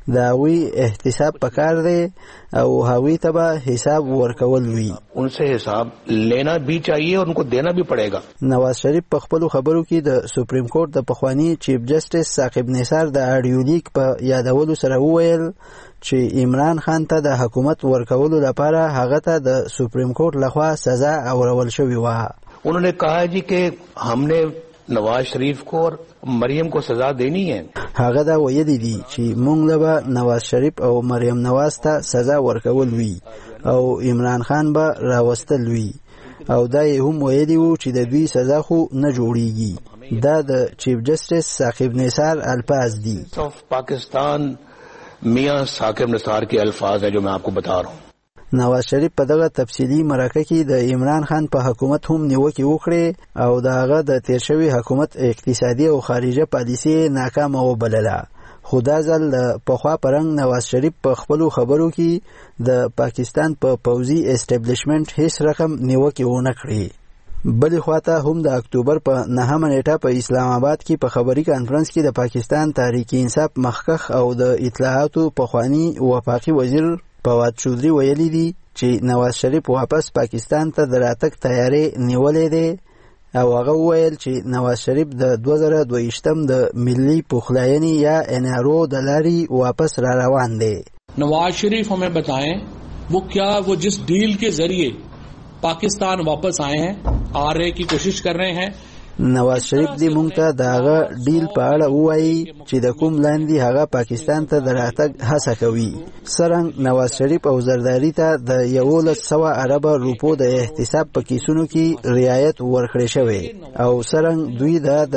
Speaker 16: دا هغوی احتساب پکار دی او هغوی ته به حساب ورکول وي.
Speaker 5: उनसे हिसाब लेना भी चाहिए और उनको देना भी पड़ेगा.
Speaker 16: نواز شریف په خپلو خبرو کې د سپریم کورټ د پخوانی چیف جسټس ثاقب نثار د اډیو لیک په یادولو سره وویل چې عمران خان ته د حکومت ورکولو لپاره هغه ته د سپریم کورټ لخوا سزا اورول شوې وه.
Speaker 5: उन्होंने कहा जी कि हमने नवाज शरीफ को और مریم کو سزا دینی ہے.
Speaker 16: هغه دا ویلي دي چې موږ له نواز شریف او مریم نواز ته سزا ورکول وي او عمران خان به راوستل وي او دا یې هم ویلي وو چې د دوی سزا خو نه جوړیږي. دا د چیف جسټس ثاقب نثار الفاظ دي.
Speaker 5: پاکستان میاں ثاقب نثار کے الفاظ ہیں جو میں آپ کو بتا رہا ہوں.
Speaker 16: نواز شریف په دغه تفصیلی مرکه کې د عمران خان په حکومت هم نیوکې وکړې او د هغه د تیر شوي حکومت اقتصادي او خارجه پالیسي ناکامه وبلله. خو دا ځل د پخوا په رنګ نواز شریف په خپلو خبرو کې د پاکستان په پوځي اسټابلیشمنټ هیڅ رقم نیوکې ونه کړې. بلې خواته هم د اکتوبر په 9مه نیټه په اسلام آباد کې په خبري کانفرنس کې د پاکستان تحریک انصاف مخکخ او د اطلاعاتو پخوانی وفاقي وزیر فواد چودري ویلي دي چې نواز شریف واپس پاکستان ته د راتګ تیاری نیولې دی او هغه وویل چې نواز شریف د 2022 د ملي پخلاینې یا NRO د لارې واپس را روان دی.
Speaker 17: نواز شریف हमें बताएं वो क्या वो जिस डील के जरिए पाकिस्तान वापस आए हैं आ रहे की कोशिश कर रहे हैं.
Speaker 16: نواز شریف دی مونږ ته د هغه ډیل په اړه ووایي چې د کوم لاندې هغه پاکستان ته د راتګ هڅه کوي. څرنګه نواز شریف او زرداری ته د 1100 ارب روپو د احتساب په کیسونو کې رعایت ورکړی شوی او څرنګه دوی د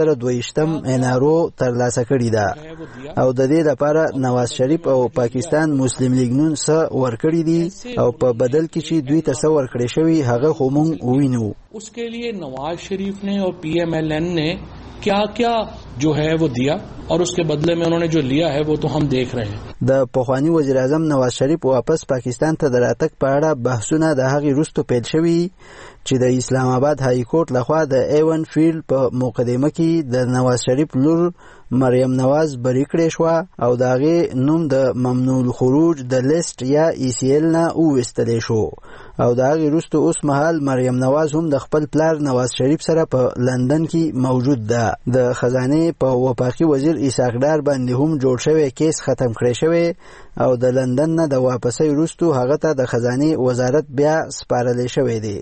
Speaker 16: 2022 NRO ترلاسه کړی ده او د دې لپاره نواز شریف او پاکستان مسلم لیگ نون څه ورکړی دي او په بدل کې چې دوی ته څه ورکړی شوی هغه خو مونږ وینو.
Speaker 17: उसके लिए नवाज शरीफ ने और PMLN ने क्या क्या जो है वो दिया और उसके बदले में उन्होंने जो लिया है वो तो हम देख रहे हैं.
Speaker 16: د پخوانی وزیر اعظم نواز شریف واپس پاکستان ته د راتګ په اړه بحثونه د هغې وروسته پیل شوي چې د اسلام آباد های کورټ لخوا د ایون فیلډ په مقدمه کې د نواز شریف لور مریم نواز بری کړې شوه او د هغې نوم د ممنوع الخروج د لیست یا ECL نه وویستلی شو او د هغې وروسته اوس مهال مریم نواز هم د خپل پلار نواز شریف سره په لندن کې موجود ده. د خزانې په وفاقي وزیر اسحاق ډار باندې هم جوړ شوی کیس ختم کړی شوی او د لندن نه د واپسۍ وروسته هغه ته د خزانې وزارت بیا سپارلی شوی دی.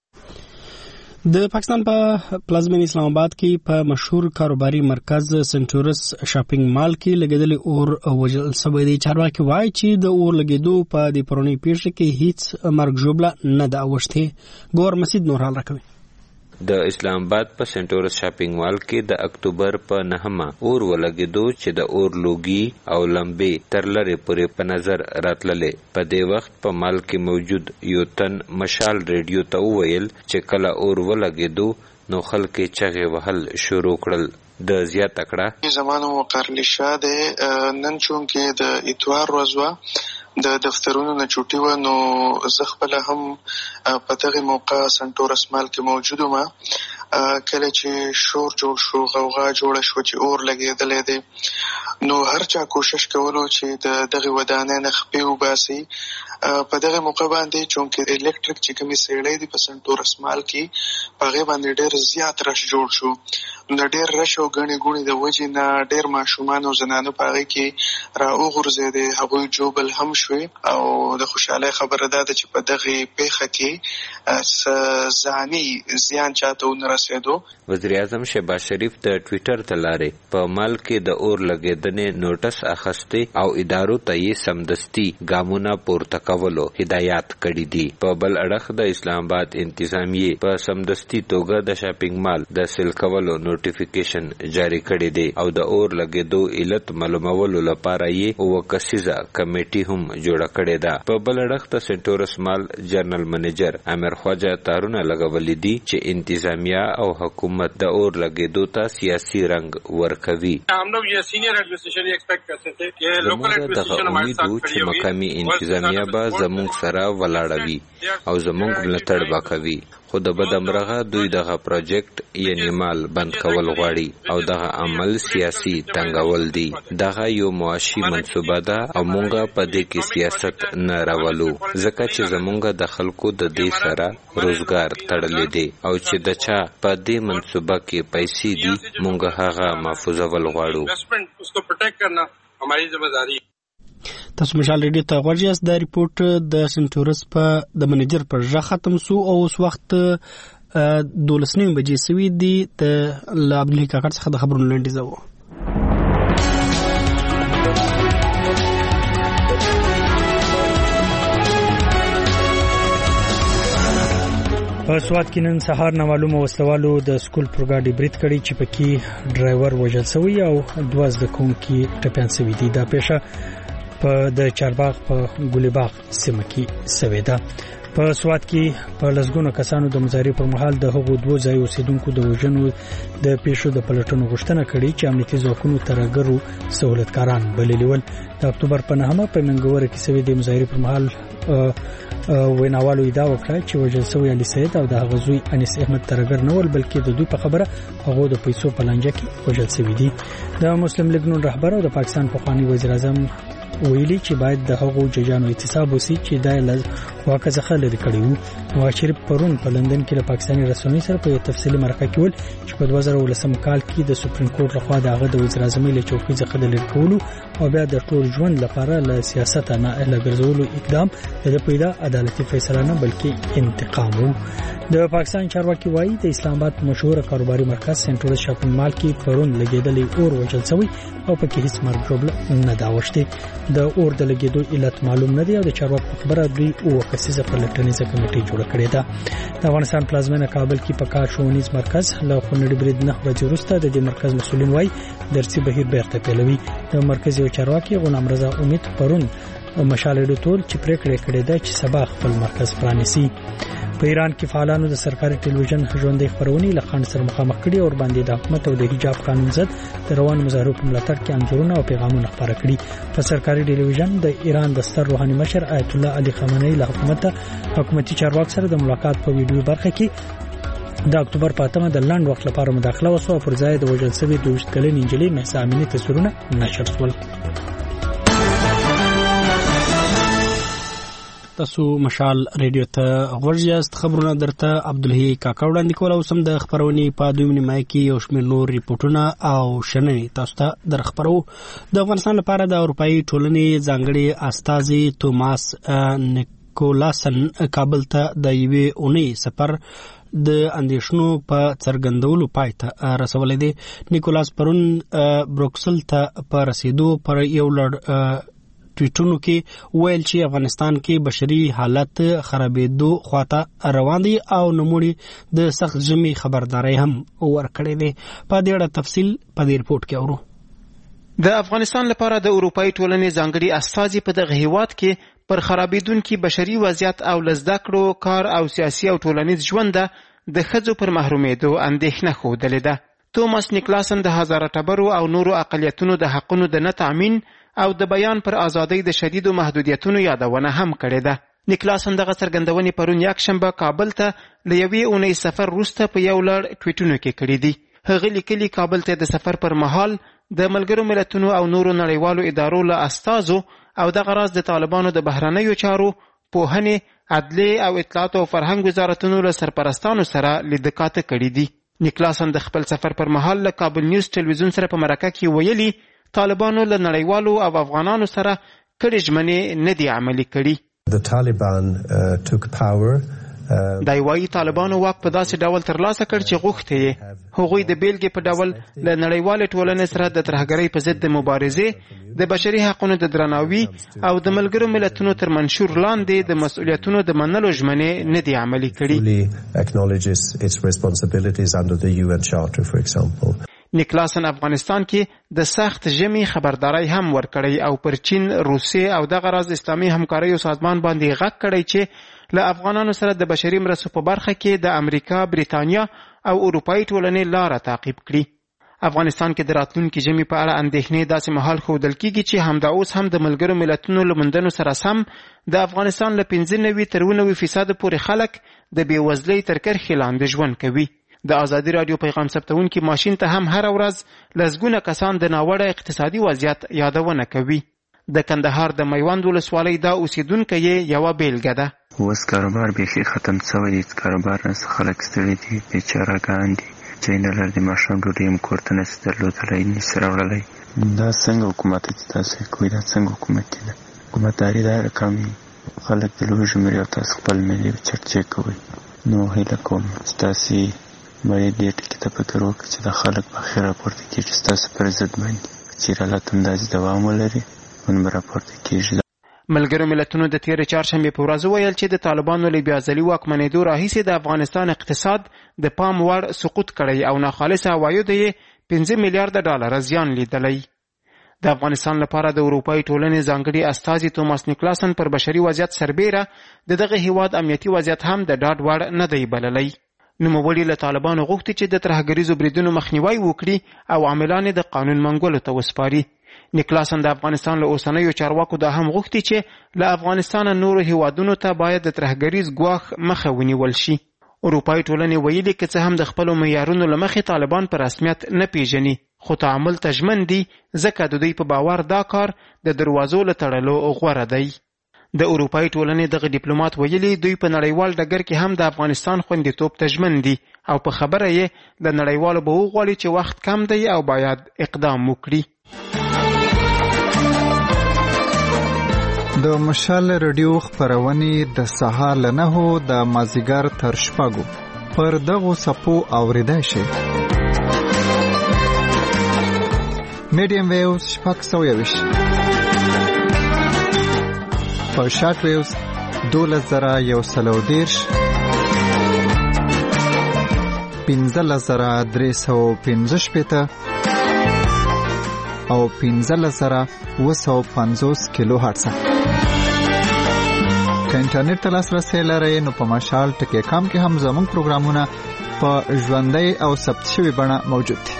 Speaker 7: د پاکستان په پلازمین اسلام آباد کې په مشهور کاروباري مرکز سنټورس شاپینګ مال کې لګیدلې اور وژل شوی دی. چارواکي وایي چې د اور لګیدو په دې پرونی پیښه کې هیڅ مرګ ژوبله نه ده اوښتې. ګور مسجد نور حال راکوي.
Speaker 18: د اسلام آباد په سنټورس شاپینګ مال کې د اکتوبر په 9مه اور ولګیدو چې د اور لوګي او لمبې تر لرې پورې په نظر راتللې. په دې وخت په مال کې موجود یو تن مشال ریډیو ته وویل چې کله اور ولګیدو نو خلک چغې وهل شروع کړل. د زیات اکړه
Speaker 19: زمانو وقرلی شاده نن چون کې د اتوار ورځ د دفترونو نه چوټي و نو زه خپل هم په دغه موقع سنټورس مال کې موجود وم. کله چې شور جوړ شو غوغا جوړه شو چې اور لګېدلی دی نو هر چا کوشش کولو چې دغه ودانۍ نه خپې وباسي. په دغه موقع باندې چونکې الکتریک چې کومې سیړۍ دي په سنټورس مال کې په هغې باندې ډېر زیات رش جوړ شو. د ډېر رش او ګڼې ګوڼې د وجې نه ډېر ماشومان او زنانه په هغې کې را وغورځېدې، هغوی جوبل هم شوې او د خوشحالۍ خبره دا ده چې په دغې پیښه کې ځاني زیان چاته ونه رسېدو.
Speaker 18: وزیر اعظم شهباز شریف د ټویټر ته لارې په مال کې د اور لګېدنې نوټس اخیستی او ادارو ته یې سمدستي ګامونه پورته کولو هدایات کړي دي. په بل اړخ د اسلام آباد انتظامیې په سمدستي توګه د شاپینګ مال د سیل کولو نوټیفیکیشن جاری کړي دي او د اور لګېدو علت معلومولو لپاره یې اووه کسیزه کمیټي هم جوړه کړې ده. په بل اړخ د سنټورس مال جنرال منیجر امیر خواجه تارونه لګولي دي چې انتظامیه او حکومت د اور لګېدو ته سیاسي رنګ ورکوي. زموږ دغه امید و چې مقامي انتظامیه به زموږ سره ولاړه وي او زموږ ملاتړ به کوي خو د بدمرغه دوی دغه پروجیکټ یعنی مال بند کول غواړي او دغه عمل سیاسي تنګول دي. دغه یو معاشي منصوبه ده او مونږه په دې کې سیاست نه راولو ځکه چې زمونږ د خلکو د دې سره روزګار تړلې دي او چې د چا په دې منصوبه کې پیسې دي مونږ هغه محفوظول غواړو.
Speaker 7: تاسو مشال ریډیو ته غوږ د ریپورت د سنټورس په د منیجر پر ژغ ختم سو او اوس وخت 12 بجې سوي دي. د عبدالحی کاکړ څخه د خبرونو لنډیز وو.
Speaker 1: په سوات کې نن سهار نامعلومه وسلوالو د سکول پروګاډي برید کړی چې پکې ډرایور وژل شوی او 2 زده کوونکي ټپيان شوي دي. دا پیښه په د چارباغ په ګلیباغ سیمه کې شوې ده. په سوات کې په لسګونو کسانو د مظاهرې پر مهال د هغو 2 ځای اوسیدونکو د وژنو د پیښو د پلټنو غوښتنه کړې چې امنیتي ځواکونو ترګرو سہولتکاران بللي ول. د اکتوبر په 9 په منګوره کې شوې د مظاهرې پر مهال ویناوالو ادعا وکړه چې وژل شوی علي سید او د هغه زوی انیس احمد ترګر نه ول بلکې د دوی په خبره هغه د پیسو په لانجه کې وژل شوی دي. د مسلم لیگ نون رهبر او د پاکستان پخوانی وزیر اعظم ویلي چې باید د هغو ججانو احتساب وشي چې د واقع څخه لري کړي وو. نواز شریف پرون په لندن کې د پاکستاني رسنیو سره په تفصیلي مرکه کې ول چې په 2019 کال کې د سپریم کورټ لخوا د هغه د وزیر اعظم له چوکۍ څخه د لري کولو او بیا د ټول ژوند لپاره له سیاست نه اهل ګرځولو اقدام د پیدا عدالتي فیصله نه بلکې انتقام وو. د پاکستان چارواکي وایي د اسلام آباد مشهور کاروباري مرکز سنټرل شاپینګ مال کې پرون لګیدلې اور وژل شوی او پکې هیڅ مرګ جوړ نه دا وشته. د اور د لګیدو علت معلوم نه دی او د چارواکو خبره دوی او کسيزه پلټنیزه کمیټه جوړه کړې ده. د افغانستان پلازمینه کابل کې په کار ښوونیز مرکز له خونړي برید 9 ورځې وروسته د دې مرکز مسولین وایي درسي بهیر بیرته پیلوي. د مرکز یو چارواکي غلام رضا امید پرون مشال ډوټول چې پریکړه کړې ده چې سبا خپل مرکز پرانیسي. په ایران کې فعالانو د سرکاري ټلویزیون ژوندۍ خبرونه له خان سره مخامخ کړي او باندې د حکومت او د حجاب قانون ضد د روان مظاهرو په ملاتړ کې انځورونه او پیغامونه خپاره کړي. په سرکاري ټلویزیون د ایران د ستر روحاني مشر آیت الله علي خامنه‌ای له حکومتي چارواکو سره د ملاقات په ویډیو برخه کې د اکتوبر په 8 د لاند وخت لپاره مداخله وسو او پر ځای د وژل شوی 22 کلنې انجلۍ مهسا امینی تصویرونه نشر شول. تاسو مشال ریډیو ته غوړیاست. خبرونه درته عبدالحی کاکا وړاندې کول او سم د خبرونې په دوی نیمه کې یو شمېر نور ریپورتونه او شننې تاسو ته درخبرو. د افغانستان لپاره د اروپאי ټولنې ځانګړي استازي توماس نیکولاسن کابل ته د یوې اونۍ سفر د اندیشنو په څرګندولو پای ته رسولې دي. نیکولاس پرون بروکسل ته په رسیدو پر یو لړ ټویټونو کې ویل چې افغانستان کې بشري حالت خرابېدو خواته روان دي او نوموړي د سخت ژمي خبرداري هم ورکړې ده. په دې اړه تفصیل په دې ریپورت کې اورو.
Speaker 20: د افغانستان لپاره د اروپאי ټولنې ځانګړي استازي په دغه هیواد کې پر خرابېدونکي بشري وضعیت او لزده کړو کار او سیاسي او ټولنیز ژوند د ښځو پر محرومېدو اندېښنه ښودلې ده. توماس نیکلاسن د هزاره ټبرو او نورو اقلیتونو د حقونو د نه تامین او د بیان پر ازادۍ د شدیدو محدودیتونو یادونه هم کړې ده. نیکلاسن دغه څرګندونې پرون یکشنبه کابل ته له یوې اونۍ سفر وروسته په یو لړ ټویټونو کې کړي دي. هغه لیکلي کابل ته د سفر پر مهال د ملګرو ملتونو او نورو نړیوالو ادارو له استازو او دغه راز د طالبانو د بهرنیو چارو، پوهنې، عدلیې او اطلاعات او فرهنګ وزارتونو له سرپرستانو سره لیدکاته کړي دي. نیکلاسن د خپل سفر پر مهال له کابل نیوز ټلویزیون سره په مرکه کې ویلي طالبانو له نړیوالو او افغانانو سره کړي ژمنې نه دي عملي کړي. دای وايي طالبانو واک په داسې ډول ترلاسه کړ چې غوښته یې هغوی د بیلګې په ډول له نړیوالې ټولنې سره د ترهګرۍ په ضد د مبارزې، د بشري حقونو د درناوي او د ملګرو ملتونو تر منشور لاندې د مسؤلیتونو د منلو ژمنې نه دي عملي کړي. نیکلاسن افغانستان کې د سخت ژمي خبرداري هم ورکړی او پر چین، روسیې او دغه راز اسلامي همکاریو سازمان باندې غږ کړی چې له افغانانو سره د بشري مرستو په برخه کې د امریکا، بریتانیا او اروپאי ټولنې لاره تعقیب کړي. افغانستان کې د راتلونکي ژمي په اړه اندېښنې داسې مهال ښودل کېږي چې همدا اوس هم د ملګرو ملتونو له موندنو سره سم د افغانستان له 95 تر 90% پورې خلک د بېوزلۍ تر کرښې لاندې ژوند کوي. د ازادي رادیو پیغام ثبتونکي ماشین ته هم هر ورځ لسګونه کسان د ناوړه اقتصادي وضعیت یادونه کوي. د کندهار د میوند ولسوالۍ دا اوسیدونکې یې یوه بیلګه ده.
Speaker 21: اوس کاروبار بیخي ختم شوی دی. کاروبار نه خلک ستړي دي، بیچارهګان دي چې نه لري د ماښام ډوډۍ هم کور ته نشي درلودلی، نشي راوړلی. دا څنګه حکومت چې تاسو کوئ، دا څنګه حکومت دی؟ حکومتداري دا رقم خلک د لوږې مري او تاسو خپل ملي چرچې کوئ. نو هیله کوم چې تاسې باید دې ټکي ته فکر وکړئ چې د خلک په خیر راپورته کېږي، ستاسو پر ضد باندې چیرې حالت همداسې دوام ولري نو به راپورته کېږي.
Speaker 20: ملګرو ملتونو د تېرې چهارشنبې په ورځ وویل چې د طالبانو له بېعزلي واکمنېدو راهیسې د افغانستان اقتصاد د پام وړ سقوط کړی او ناخالص عوایدو یې 5 میلیارډ ډالر زیان لیدلی. د افغانستان لپاره د اروپایي ټولنې ځانګړي استازي توماس نیکلاسن پر بشري وضعیت سربیره د دغه هیواد امنیتي وضعیت هم د ډاډ وړ نه دی بللی. نوموړي له طالبانو غوښتي چې د ترهګریزو بریدونو مخنیوی وکړي او عاملان د قانون منګولو ته وسپاري. نیکلاسن د افغانستان له اوسنیو چارواکو دا هم غوښتي چې له افغانستانه نورو هیوادونو ته باید د ترهګریز ګواښ مخه ونیول شي. اروپایي ټولنې ویلي که څه هم د خپلو معیارونو له مخې طالبان په رسمیت نه پیژني، خو تعامل ته ژمن دي ځکه د دوی په باور دا کار د دروازو له تړلو غوره دی. د اروپایي ټولنې دغه ډیپلوماټ ویلي دوی په نړیوال ډګر کې هم د افغانستان خوندیتوب ته ژمن دي او په خبره یې د نړیوالو به وغواړي چې وخت کم دی او باید اقدام وکړي.
Speaker 15: د مشال رادیو خپرونې د سهار له 9 د مازیګر تر 6 پر دغو صفو اوریدای شي. میډیم ویوز 620 په شارټ ویوز 12110 15315 او 15750 کیلو هرتز. که انټرنیټ ته لاسرسی لرئ نو په مشال ټکی کام کې هم زموږ پروګرامونه په ژوندۍ او ثبت شوي بڼه موجود دي.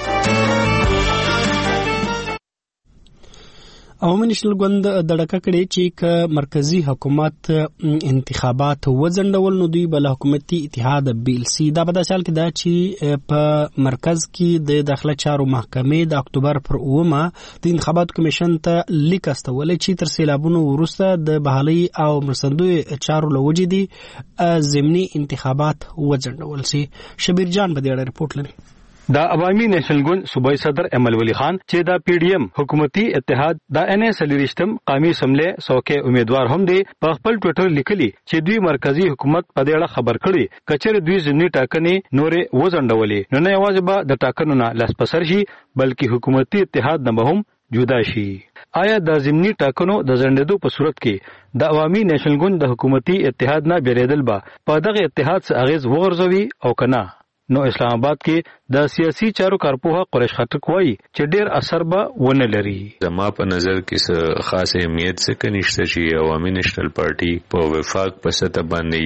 Speaker 7: عوامي نېشنل ګوند د ډکه کړي چې ک مرکزی حکومت انتخابات وځنډول نو دوی بل حکومتي اتحاد BLC دا په داسې حال کې دا چې په مرکز کې د داخله چارو محکمې د اکتوبر پر 9 د انتخاباتو کمیشن ته لیک استولې چې تر سیلابونو وروسته د بحالي او مرستندوی چارو لوجې دي ضمني انتخابات وځنډول شي. شبیر جان په دې اړه رپورټ لري.
Speaker 22: دا عوامي نېشنل ګوند صوبایي صدر امل ولی خان چې دا PDM حکومتي اتحاد دا NS لریشتم قومي سملې سوکې امیدوار هم دی په خپل ټویټر لیکلي چې دوی مرکزی حکومت په دې اړه خبر کړي کچره دوی ځنی ټاکنې نورې وځنډولې نو نه یوازې به د ټاکنو نه لاس پسر شي بلکې حکومتي اتحاد نه هم جدا شي. آیا د ضمني ټاکنو د ځنډېدو په صورت کې د عوامي نېشنل ګوند د حکومتي اتحاد نه بیریدل به په دغه اتحاد څخه اغیز وغورځوي او کنه؟ نو اسلام آباد کې د سیاسي چارو کارپوه قریش خټک وایي چې ډېر اثر به ونه لري.
Speaker 23: زما په نظر کې خاص اهمیت څه نشته چې عوامي نېشنل پارټي په وفاق په سطح باندې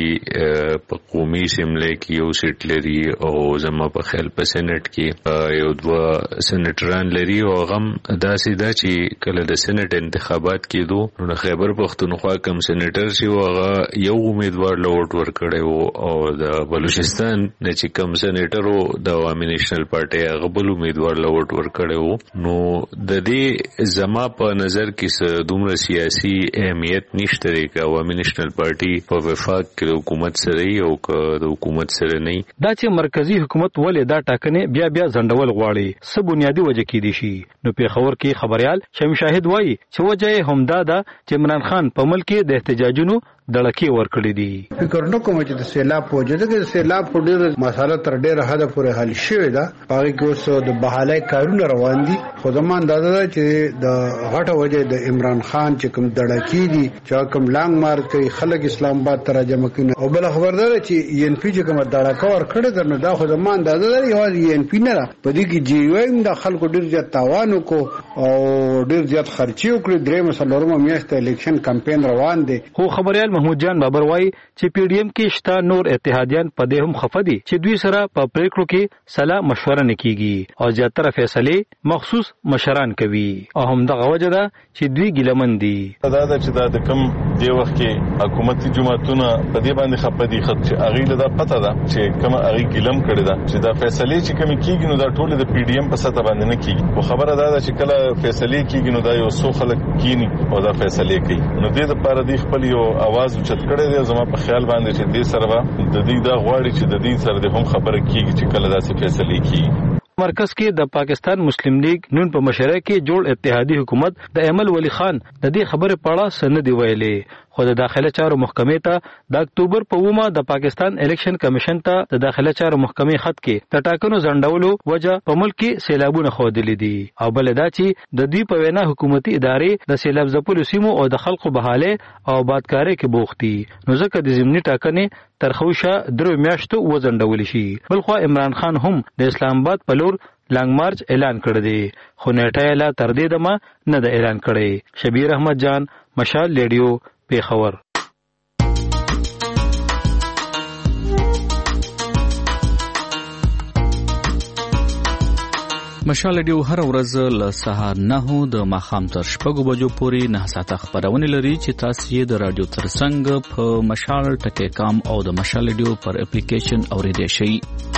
Speaker 23: په قومي سیملې کې یو سیټ لري او زما په خیال په سېنات کې یو دوه سېنټران لري او غم داسې دا چې کله د سېنات انتخابات کېدو نو خیبر پښتونخوا کم سېنیټر چې هغه یو امیدوار لوټ ورکړی او د بلوچستان نه چې کم سېنیټرو د عوامي نېشنل پارټي غبل امیدوار لوټ ورکړو نو د دې زما په نظر کې دومره سیاسي اهمیت نشته چې عوامي نېشنل پارټي په وفاق کې حکومت سره او د حکومت سره نه
Speaker 22: دا چې مرکزی حکومت ولې دا ټاکنې بیا ځنډول غواړي څه بنیادی وجه کې دي شي. نو پیښور کې خبريال شمیم شاهد وایي چې وجه همدا ده چې عمران خان په ملک کې د احتجاجونو دړکی ورکړي دي.
Speaker 24: فکر نه کوم چې د سیلاب په وجه د سیلاب په ډېر مساله تر ډېر حد پورې حل شوی ده. هغه کې اوس د بحالای کارونه روان دي. خو زمون دا ده چې د غټه وجه د عمران خان چې کوم دړکی دي چې کوم لانګ مارک کوي خلک اسلام آباد ترجمه کوي او بل خبردار چې ENP چې کوم دړکا ور کړی درنه دا خو زمون دا ده یو ENP نه په دې کې جیویم د خلکو ډېر زیات تاوان کو او ډېر زیات خرچي وکړي. درې مسلورمه میاشت الیکشن کمپاین روان دي.
Speaker 22: خو خبريال محمود جان بابر وایي چې پی ډی ایم کې شته نور اتحادیان په دې هم خفه دي چې دوی سره په پریکړو کې صلاح مشوره نه کیږي او زیاتره فیصلې مخصوص مشران کوي او هم دغه وجه ده چې دوی ګیلمن دي.
Speaker 2: دا چې دا د کم دی وخت کې حکومتي جماعتونه په دې باندې خپه دي خط چې اغه له پته ده چې کوم اغه ګیلم کړی ده چې دا فیصلې چې کوم کیږي نو دا ټول د پی ډی ایم په سطح باندې نه کیږي. خو خبره ده چې کله فیصلې کیږي نو دا یو څو خلک کینی او دا فیصلې کوي. نو دې لپاره د خپل یو आवाज اوچت کړی دی. زما په خیال باندې چې دې سره د دې دا غواړي چې د دې سره د هم خبره کیږي چې کله داسې فیصلې کیږي.
Speaker 22: مرکز کې د پاکستان مسلم لیگ نون په مشره کې جوړ اتحادی حکومت د ایمل ولی خان د دې خبره په اړه سند دی ویلي. خو د داخله چارو محکمې ته د اکتوبر په 9 د پاکستان الیکشن کمیشن ته د داخله چارو محکمې خط کې د ټاکنو ځنډولو وجه په ملک کې سیلابونه خودلې دي او بل دا چې د دوی په وینا حکومتي ادارې د سیلاب ځپلو سیمو او د خلکو بحاله او آبادکاري کې بوختي نو ځکه د ضمني ټاکنې ترخوشه درو میاشتو وځنډول شي. بلخو عمران خان هم د اسلام آباد په لور لانګ مارچ اعلان کړی دی خو نیټه لا تر دې دمه نه د اعلان کړی. شبیر احمد جان، مشال ریډیو، پیښور.
Speaker 3: مشال ریډیو هر ورځ له سهار 9 د ماښام تر 6 بجو پورې 9 ساعته خبرونه لري چې تاسو یې د رادیو ترڅنګ په مشال.com او د مشال ریډیو پر اپلیکیشن اوریدئ شئ.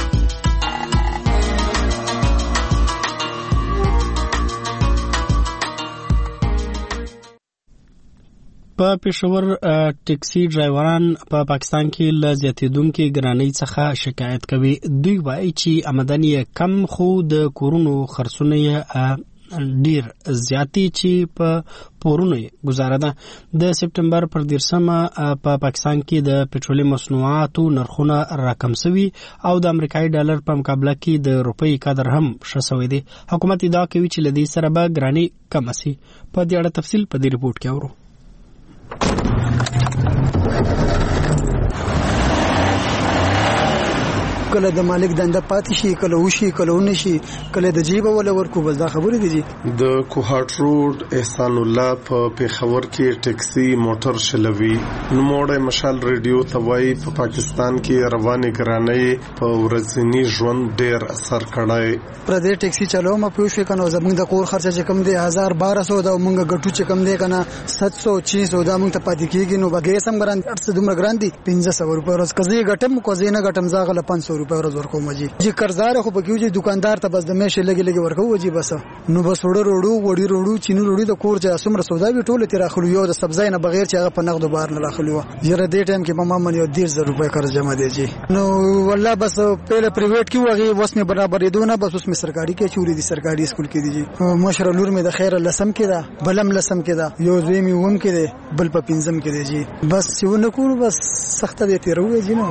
Speaker 7: په پېښور ټیکسي ډرایوران په پاکستان کې له زیاتېدونکې ګرانۍ څخه شکایت کوي. دوی وایي چې آمدنی کم خو د کورونو خرڅونه ډیر زیاتې چې په پورونو گزاره ده. د سپټمبر پر 10 په پاکستان کې د پټرولي مصنوعاتو نرخونه راکم شوي او د امریکایي ډالر په مقابله کې د روپۍ قدر هم ښه شوی دی. حکومت ادعا کوي چې له دې سره به ګرانۍ کم شي. په دې اړه تفصیل په دې ریپورت کې اورو.
Speaker 6: کله د مالک دنده پاتې شي، کله وشي، کله ونشي، کله د جیب ولا ورکو. بس دا خبره دي.
Speaker 8: د کوهاټ روډ احسان الله په پیښور کې ټیکسي موټر شلوي. نو موړ مشال ریډیو توای په پاکستان کې رواني ګرانۍ په ورځنی ژوند ډیر اثر کړای.
Speaker 6: پر دې ټیکسي چلو ما پوښښ کنه زمونږ د کور خرچه چې کم دی 1200 دا مونږ ګټو چې کم دی کنه 700 600 دا مونږ ته پاتې کیږي. نو بګې سم ګران 800 دومره ګران دي 1500 روپے ورځ کزي ګټم کو زینه ګټم زاغله 500 روپے ورځ ورکو مجي. چې قرضدار خو بګیو چې دکاندار ته بس د میشه لګي لګي ورکو وجي. بس نو بس وړي روړو چینو روړي د کور چې اسمره سودا وی ټوله تیر اخلو یو د سبزی نه بغیر چې هغه په نقد بار نه اخلو. یره دې ټایم کې ماما من یو 100 روپے قرض جمع دی جی. نو والله بس پهله پرایویټ کې وغي وسنه برابرې دونه بس اوس می سرکاري کې چوري دي سرکاري اسکول کې دي جی. مشر لور می د خیر لسم کې دا بلم لسم کې دا یو زوی می ووم کې دی بل په پنځم کې دی جی. بس یو نه کول بس سخت دی تیروي جی. نو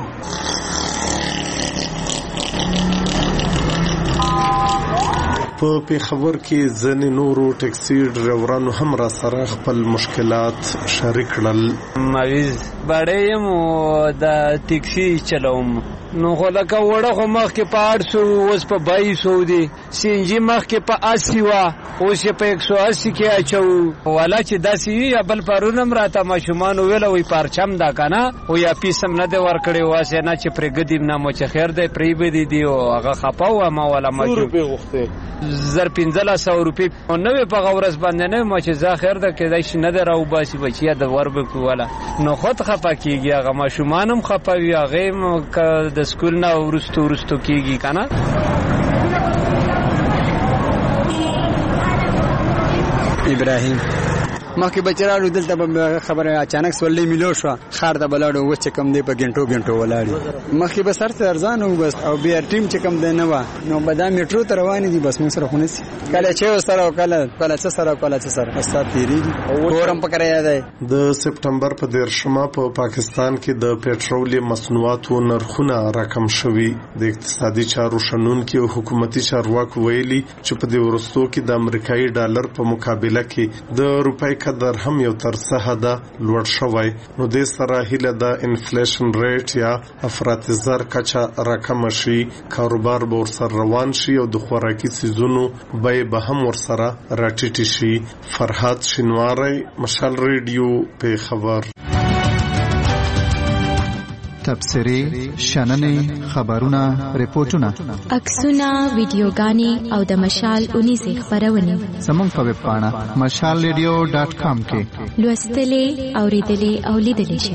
Speaker 8: په پیښور کې ځنې نورو ټیکسي ډرایورانو هم را سره خپل مشکلات شریک کړل.
Speaker 25: مویز باندې مو د ټیکسي چلوم نو خو لکه وړه خو مخ کې په 800 اوس په 2200 دي. سینجی مخ کې په 80 وا اوس په 180 کې اچو. والا چې داسي یا بل پرونم راته ماشومان ویل وي پرچم دا کنه او یا پیسم نه دی ور کړی واسه نه چې پرګدیم نه مو چې خیر دی پری به دی او هغه خپاو ما ولا مجو زر 1500 روپے او نوې په غورس باندې نه ما چې زه خیر ده کېدای شي نه دراو باسي بچیا د ور به کوله نو خود خپا کیږي هغه ماشومان هم خپاوي هغه د سکول نه ورستو کیږي کنه.
Speaker 26: ابراهیم مخکې بچرالو دلته به خبره اچانک سولې ملو شو خار ته بلاړو و چې کم دی په ګنټو ولاړی. مخکې به سر ته ارزان و بس او بیا ټیم چې کم دی نه و نو به دا میټرو ته روان دي. بس موږ سره خو نسی کله چې سره کله څه سره استاد تیریږي کورم پکړه یاد دی.
Speaker 8: د سپټمبر په 10 په پاکستان کې د پېټرولي مصنوعاتو نرخونه راکم شوي. د اقتصادي چارو شنونکي او حکومتي چارواکو ویلي چې په دې ورستو کې د امریکایي ډالر په مقابله کې د روپۍ قدر هم یو تر څه حد لوړ شوی. نو د سره هله د انفلیشن ریټ یا افراط زر کچا راکم شي، کاروبار به ورسره روان شي او د خوراکي سيزونو به هم ورسره راټیټ شي. فرحات شینواری، مشال ریډیو، پیښور.
Speaker 15: تبصرې شننې خبرونه ریپورتونه
Speaker 10: عکسونه ویډیوګانې او د مشال 19 خبرونه
Speaker 15: زموږ په ویب پاڼه mashalradio.com کې
Speaker 10: لوستلې اوریدلې او لیدلې شئ.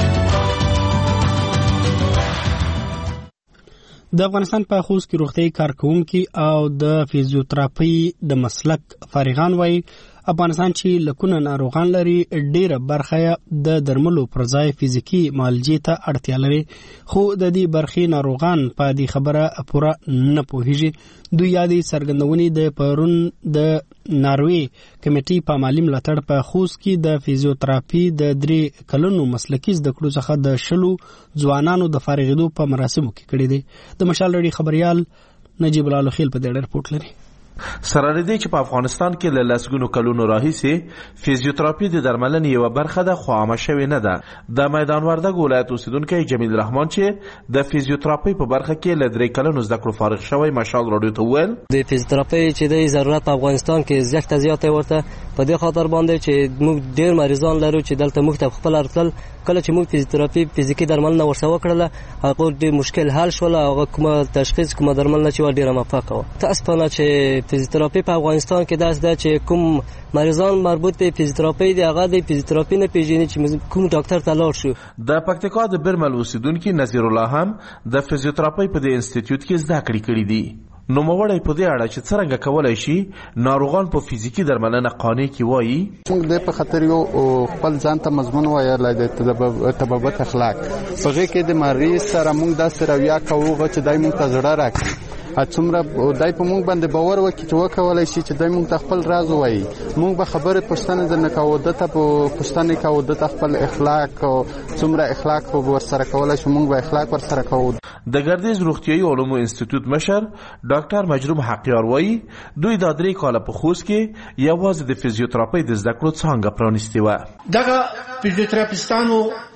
Speaker 7: د افغانستان په خوست کې روغتیايي کارکونکي او د فزیوتراپي د مسلک فارغان وایي افغانستان چې لکونه ناروغان لري ډیره برخه د درملو پر ځای فزیکی معالجې ته اړتیا لري، خو د دې برخې ناروغان په دې خبره پوره نه پوهیږي. دوی یادې څرګندونې د پرون د ناروې کمیټې په مالی ملاتړ په خوست کې د فزیوتراپي د 3 کلونو مسلکي زده کړو څخه د 10 ځوانانو د فارغېدو په مراسمو کې کړې دي. د مشال رډي خبريال نجیب الله خیل په دې اړه رپورټ لري.
Speaker 4: سره لري چې په افغانستان کې له لسګونو کلونو راهیسې فزیوتراپي د درملنې یو برخه ده، خو عامه شوې نه ده. د میدان وردګ ولایت اوسیدونکو جمیل رحمان چې د فزیوتراپي په برخه کې له 3 کلونو زده کړو فارغ شوی مشال راډیو ته وویل
Speaker 9: د فزیوتراپي چې د ضرورت په افغانستان کې زیاته ورته په دې خاطر باندې چې موږ ډېر مریضان لرو چې دلته موږ ته خپل ارتل کله چې موږ فزیوتراپي فزیکی درملنه ورسره وکړله هغه ډېر مشکل حل شول. هغه کومه تشخیص کومه درملنه چې ډېره موفقه و. تاسو په چې فزیوتراپي په افغانستان کې داس ده چې کوم مریضان مربوط به فزیوتراپي دی هغه د فزیوتراپي نه پیژني چې کوم ډاکټر ته لاړ شو.
Speaker 4: د پکتیکا د برمل اوسیدونکو نذیر الله هم د فزیوتراپي په دې انسټیټیوټ کې زده کړې دي. نو موړی په دې اړه چې څنګه کولای شي ناروغان په فزیکی درملنه قانې کې وایي
Speaker 11: موږ د په خاطر یو خپل ځان ته مضمون وایي د طبابت اخلاق په کې د مریض سره موږ د سرویا کوو چې دای موږ ته زړه راکړي څومره دای په موږ باندې باور وکړي چې وکولای شي چې دای موږ ته خپل راز وایي. موږ به خبره پښتنه د نکاودته په پښتنه کاودته خپل اخلاق او څومره اخلاق ور سره کولای شو موږ به اخلاق ور سره کوو.
Speaker 4: د ګردیز روغتیايي علومو انسټیټیوټ مشر ډاکټر مجروم حقیار وایي دوی د 3 کال په خوست کې یوازې د فزیوتراپي د زده کړو څنګه پرانیستي و.
Speaker 12: دغه فزیوتراپیستانو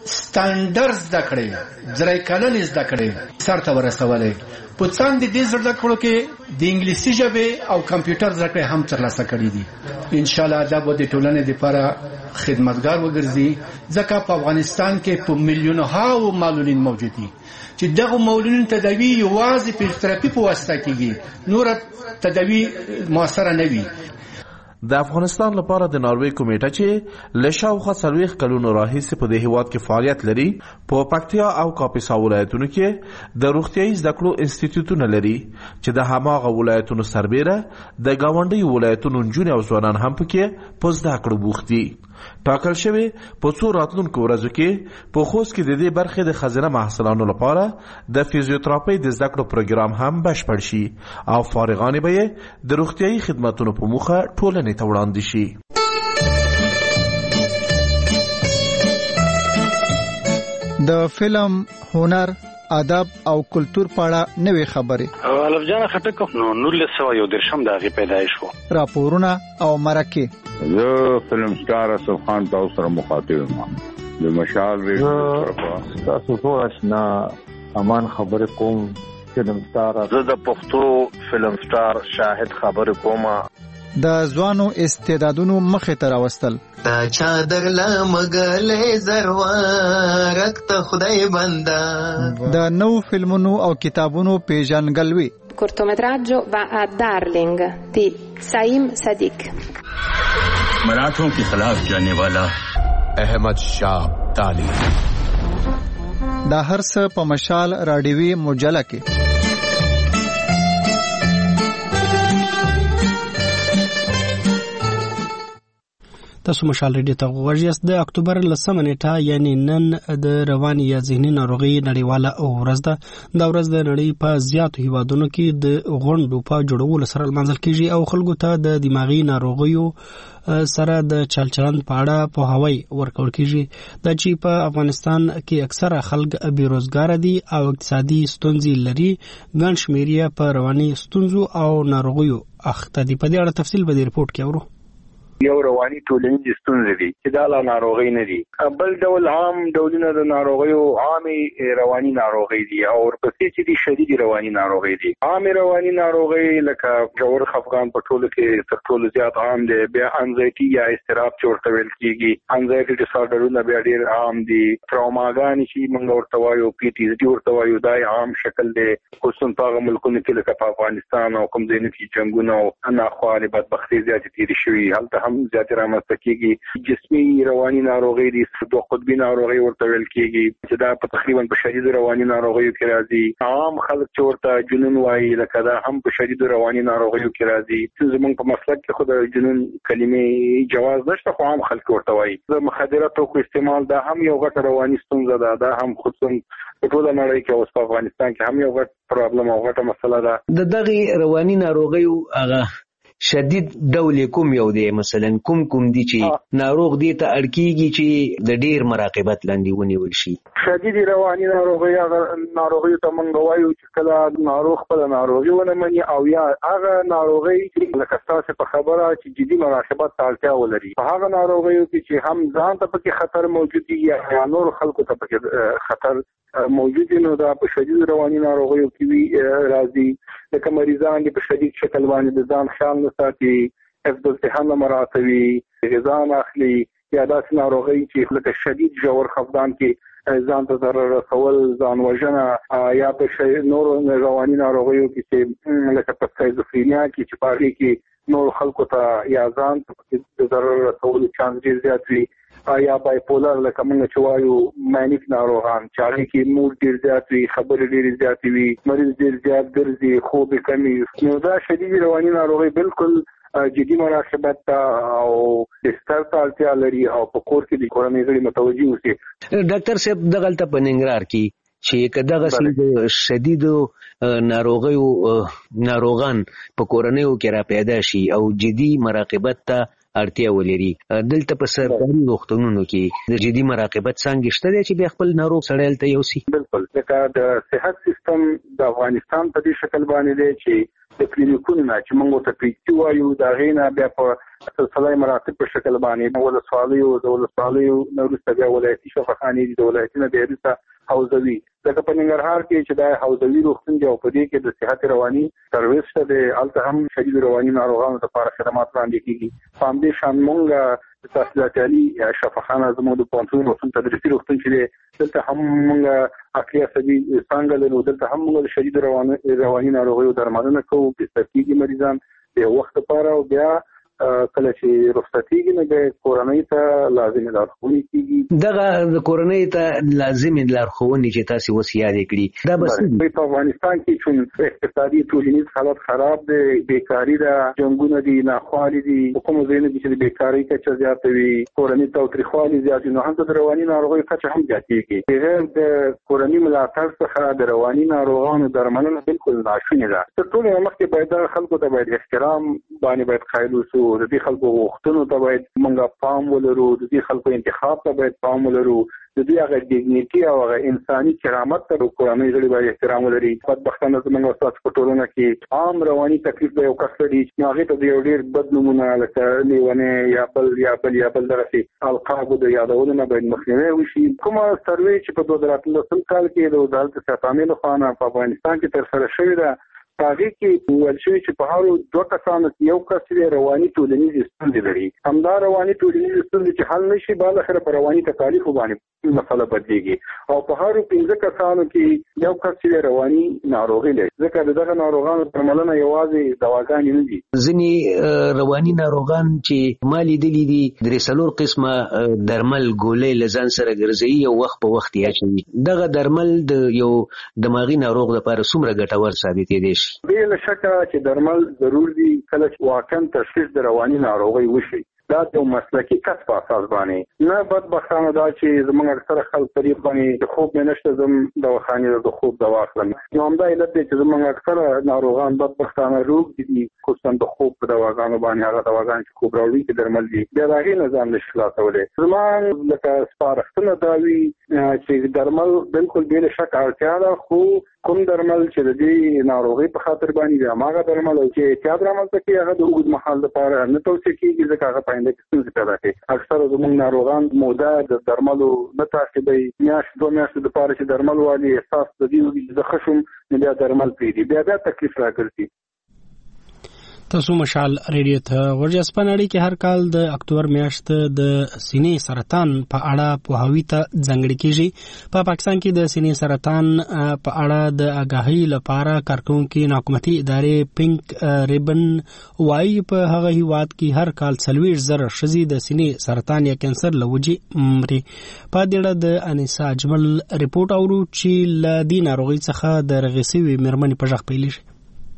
Speaker 12: سټانډرډ زده کړې 3 کلن زده کړې سرته ورسولې په څاند دې زړه کړو کې د انګلیسي ژبه او کمپیوټر زده کړې هم ترلاسه کړې دي. ان شاء الله دا به د ټولنې لپاره خدمتګار وګرځي ځکه په افغانستان کې په میلیونو هاو معلولین موجود دي چې دغه معلولین تداوی یوازې فزیوتراپي په واسطه کېږي، نور تداوی موثر نه وي.
Speaker 4: د افغانستان لپاره د ناروې کمیټه چې لشاوخه 40 کلونو راهیسې په دې هیواد کې فعالیت لري په پکتیا او کاپیسا ولایتونو کې د روغتیايي زده کړو انسټیټیوټونه لري چې د هماغه ولایتونو سربېره د گاونډي ولایتونو نجونې او ځوانان هم پکې په زده کړو بوخت دي. ټاکل شوی په څو راتلونکو ورځو کې په خوست کې د دې برخې د خزانه محصلانو لپاره د فزیوتراپي د زده کړو پروګرام هم بشپړ شي او فارغان به د روغتیايي خدماتو په موخه ټولنې ته وړاندې شي.
Speaker 15: د فلم، هنر، ادب او کلچر په اړه نوې خبرې
Speaker 13: الف جان خټک نو 1913 د هغه پیدایش وو.
Speaker 15: راپورونه او مرکه
Speaker 14: زه فلم سٹار اسف خان تاسو سره مخاطب یم د مشال ریډیو تاسو ټول آشنا امان خبر کوم فلم سٹار زه د پښتو فلم سٹار شاهد خبر کوم
Speaker 15: د ځوانو استعدادونو مخه ته راوستل
Speaker 27: تا چا درلا مګلې زروارک ته خدای بندا
Speaker 15: د نو فلمونو او کتابونو پیژنګلوي
Speaker 28: cortometraggio va a Darling di Saim Sadiq.
Speaker 29: मराठों के खिलाफ जाने वाला अहमद शाह अब्दाली
Speaker 15: دا هر څه په مشال راډیوي مجله کې
Speaker 7: تاسو مشال ریډیو ته غوږیاست. د اکتوبر 10 نیټه یعنی نن د رواني یا ذهني ناروغي نړیواله ورځ ده. دا ورځ د نړۍ په زیاتو هیوادونو کې د غونډو په جوړولو سره لمانځل کیږي او خلکو ته د دماغي ناروغیو سره د چلچلن په اړه پوهاوی ورکول کیږي. دا چې په افغانستان کې اکثره خلک بیروزګار دي او اقتصادي ستونزې لري، ګڼ شمېر یې په رواني ستونزو او ناروغیو اخته دي. په دې اړه تفصیل به د ریپورت کې اورو.
Speaker 13: یو رواني ټولنیز ستونزې دي چې دا لا ناروغي نه دي. بل ډول عام ډولونه د ناروغیو عامي رواني ناروغي دي او ورپسې چې دي شدید رواني ناروغي دي. عام رواني ناروغي لکه ژور خفګان په ټولو کې تر ټولو زیات عام دي. بیا انزایټي یا اضطراب چې ورته ویل کیږي، انزایټي ډیسارډرونه بیا ډیر عام دي. تراوماګان چې موږ ورته وایو، پی ټي اس ډي ورته وایو، دا عام شکل دی. خصوصا په ملکونو کې لکه په افغانستان او کوم ځایونو کې جنگونه او ناخوالې بدبختي زیاتې تیرې شوي، هلته هم زیاتې رامنځته کیږي. جسمي رواني ناروغي دي، دوه قطبي ناروغي ورته ویل کیږي چې دا په تقریبا په شدید رواني ناروغیو کې راځي. عام خلک چې ورته جنون وایي لکه دا هم په شدید رواني ناروغیو کې راځي. چې زموږ په مسلک کې خو د جنون کلمې جواز نشته، خو عام خلک ورته وایي. د مخدراتو استعمال دا هم یو غټ رواني ستونزه ده. دا هم خصوصا په ټوله نړۍ کې اوس په افغانستان کې هم یو غټ پرابلم او غټه مسله ده.
Speaker 1: د دغه رواني ناروغیو هغه شدید ډول کوم یو دی؟ مثلا کوم دي چې ناروغ دی ته اړکیږي چې د ډیر مراقبت لاندې ونیول شي؟
Speaker 13: شدید رواني ناروغي هغه ناروغي ته موږ وایو چې کله ناروغ خپل ناروغي ونه مني او یا هغه ناروغي لکه تاسو په خبره چې جدي مراقبت ته اړتیا ولري. په هغه ناروغیو کې چې هم ځان ته پکې خطر موجود دی یا نور خلکو ته پکې خطر موجود دی، نو دا په شدید رواني ناروغیو کې راځي. لکه مریضان دي په شدید شکل باندې د ځان خیال نه ساتي، حفظ الصحه نه مراعاتوي، غذا نه اخلي، یا داسې ناروغي چې لکه شدید ژور خفګان کې ځان ته ضرر رسول، ځان وژنه، یا په نور رواني ناروغیو کې چې لکه په سکیزوفرینیا کې چې په هغې کې نور خلکو ته یا ځان ته ضرر رسولو چانس ډېر زیات وي، یا بایپولر لکه موږ چې وایو مانیک ناروغان چې هغې کې موډ ډېر زیات وي، خبرې ډېرې زیاتې وي، مریض ډېر زیات ګرځي، خوب یې کم وي. نو دا شدید رواني ناروغي بالکل جدي مراقبت ته او بستر ته اړتیا لري او په کور کې د کورنۍ غړي متوجه اوسي.
Speaker 1: ډاکټر صاحب دغلته په ننګرهار کې چې دغه شدیدو ناروغیو ناروغان په کورنیو کې را پیدا شي او جدي مراقبت ته اړتیا ولري، دلته په سرکاري روغتونونو کې د جدي مراقبت څنګه شته دی چې بیا خپل ناروغ سړی هلته یوسي؟
Speaker 13: بالکل، لکه د صحت سیستم د افغانستان په دې شکل باندې دی چې د کلینیکونو نه چې موږ ورته پی وایو د هغې نه بیا په سلسله مراتب په شکل باندې ولسوالیو نه وروسته بیا ولایتي شفاخانې دي، د ولایتي نه بیا وروسته حوزوي. لکه په ننګرهار کې چې دا حوزوي روغتون دی او په دې کې د صحت رواني سرویس شته دی، هلته هم شدید رواني ناروغانو لپاره خدمات وړاندې کېږي. په همدې شان موږ تحصیلات عالي شفاخانه زموږ د پوهنتون روغتون تدریسي روغتون چې دی دلته هم موږ عقلي عصبي څانګه لرو، دلته هم موږ د شدید رواني ناروغیو درملنه کوو. بستر کېږي مریضان د یو وخت لپاره او بیا کله چې رخصتېږي نو بیا کورنۍ ته لازمې لارښوونې کېږي.
Speaker 1: دغه د کورنۍ ته لازمې لارښوونې چې تاسې اوس یادې کړي دا به
Speaker 13: په افغانستان کې چون اقتصادي ټولنیز حالت خراب دی، بیکاري ده، جنګونه دي، ناخوالې دي، په کومو ځایونو کې چې د بیکارۍ کچه زیاته وي، کورنۍ تاوتریخوالي زیات وي، نو هلته د رواني ناروغیو کچه هم زیاتېږي. بغیر د کورني ملاتړ څخه د رواني ناروغانو درملنه بالکل ناشونې ده. تر ټولو مخکې باید دغه خلکو ته باید احترام باندې باید قایل اوسو، د دې خلکو غوښتنو ته باید موږ پام ولرو، د دې خلکو انتخاب ته باید پام ولرو، د دوی هغه ډیګنیټي او هغه انساني کرامت ته کورنۍ غړي باید احترام ولري. بدبختانه زموږ استاد په ټولنه کې عام رواني تکلیف د یو کس لري نو هغې ته د یو ډېر بد نومونه لکه لیونی یا بل دغسې القابو د یادولو نه باید مخنیوی وشي. کومه سروې چې په 2013 کال کې د وزارت صحت عامې لخوا نه په افغانستان کې ترسره شوې ده، په هغې کې ویل شوي چې په هرو 2 کسانو کې یو کس چې رواني ټولنیزې ستونزې لري. همدا رواني ټولنیزې ستونزې چې حل نشي بالاخره په رواني تکالیفو باندې مسله بدلېږي او په هرو 5 کسانو کې یو کس چې رواني ناروغي لري. ځکه د دغه ناروغانو درملنه یوازې دواګانې نه دي.
Speaker 1: ځینې رواني ناروغان چې ما لیدلي دي 3-4 قسمه درمل ګولۍ له ځان سره ګرځوي او وخت په وخت یې اچوي. دغه درمل د یو دماغي ناروغ لپاره څومره ګټور ثابتېدی شي؟
Speaker 13: بې له شکه چې درمل ضرور دي کله چې واقعا تشخیص د رواني ناروغۍ وشي. دا د یو مسلکي کس په اساس باندې نه. بدبختانه دا چې زموږ اکثره خلک په دې باندې د خوب مې نشته ځم دواخانې د خوب دوا اخلم. نو همدا علت دی چې زموږ اکثره ناروغان بدبختانه روغ دي خصوصا د خوب په دواګانو باندې، هغه دواګانې چې خوب راوړونکي درمل دي بیا د هغې نه ځان نشي خلاصولی. زما لکه سپارښتنه دا وي چې درمل بالکل بې له شکه اړتیا ده، خو کوم درمل چې د دې ناروغۍ په خاطر باندې هماغه درمل او چې احتیاط رامنځته کړي هغه د اوږد مهال لپاره نه توصیه کېږي، ځکه هغه په پاینده څه پیدا کوي. اکثر زموږ ناروغان موده د درملو نه تعقیبوي، میاشت 2 میاشتې د پاره چې درمل والی احساس د دې د خشم نه بیا درمل پیږي، بیا تکلیف راګرځي.
Speaker 7: تاسو مشال ریډیو ته ورجسپناړي کې هر کال د اکتوبر میاشت د سینې سرطان په اړه پوهاوی ته ځانګړي کیږي. په پاکستان کې د سینې سرطان په اړه د آگاهی لپاره کارکونکو حکومتي ادارې پینک ریبن وايي په هغه هیواد کې هر کال 40,000 ښځې د سینې سرطان یا کانسر له وجې مري. په دې اړه د انیسا اجمل ریپورت اورو چې له دې ناروغي څخه د رغسي مېرمنې په ژغ پیلېږي.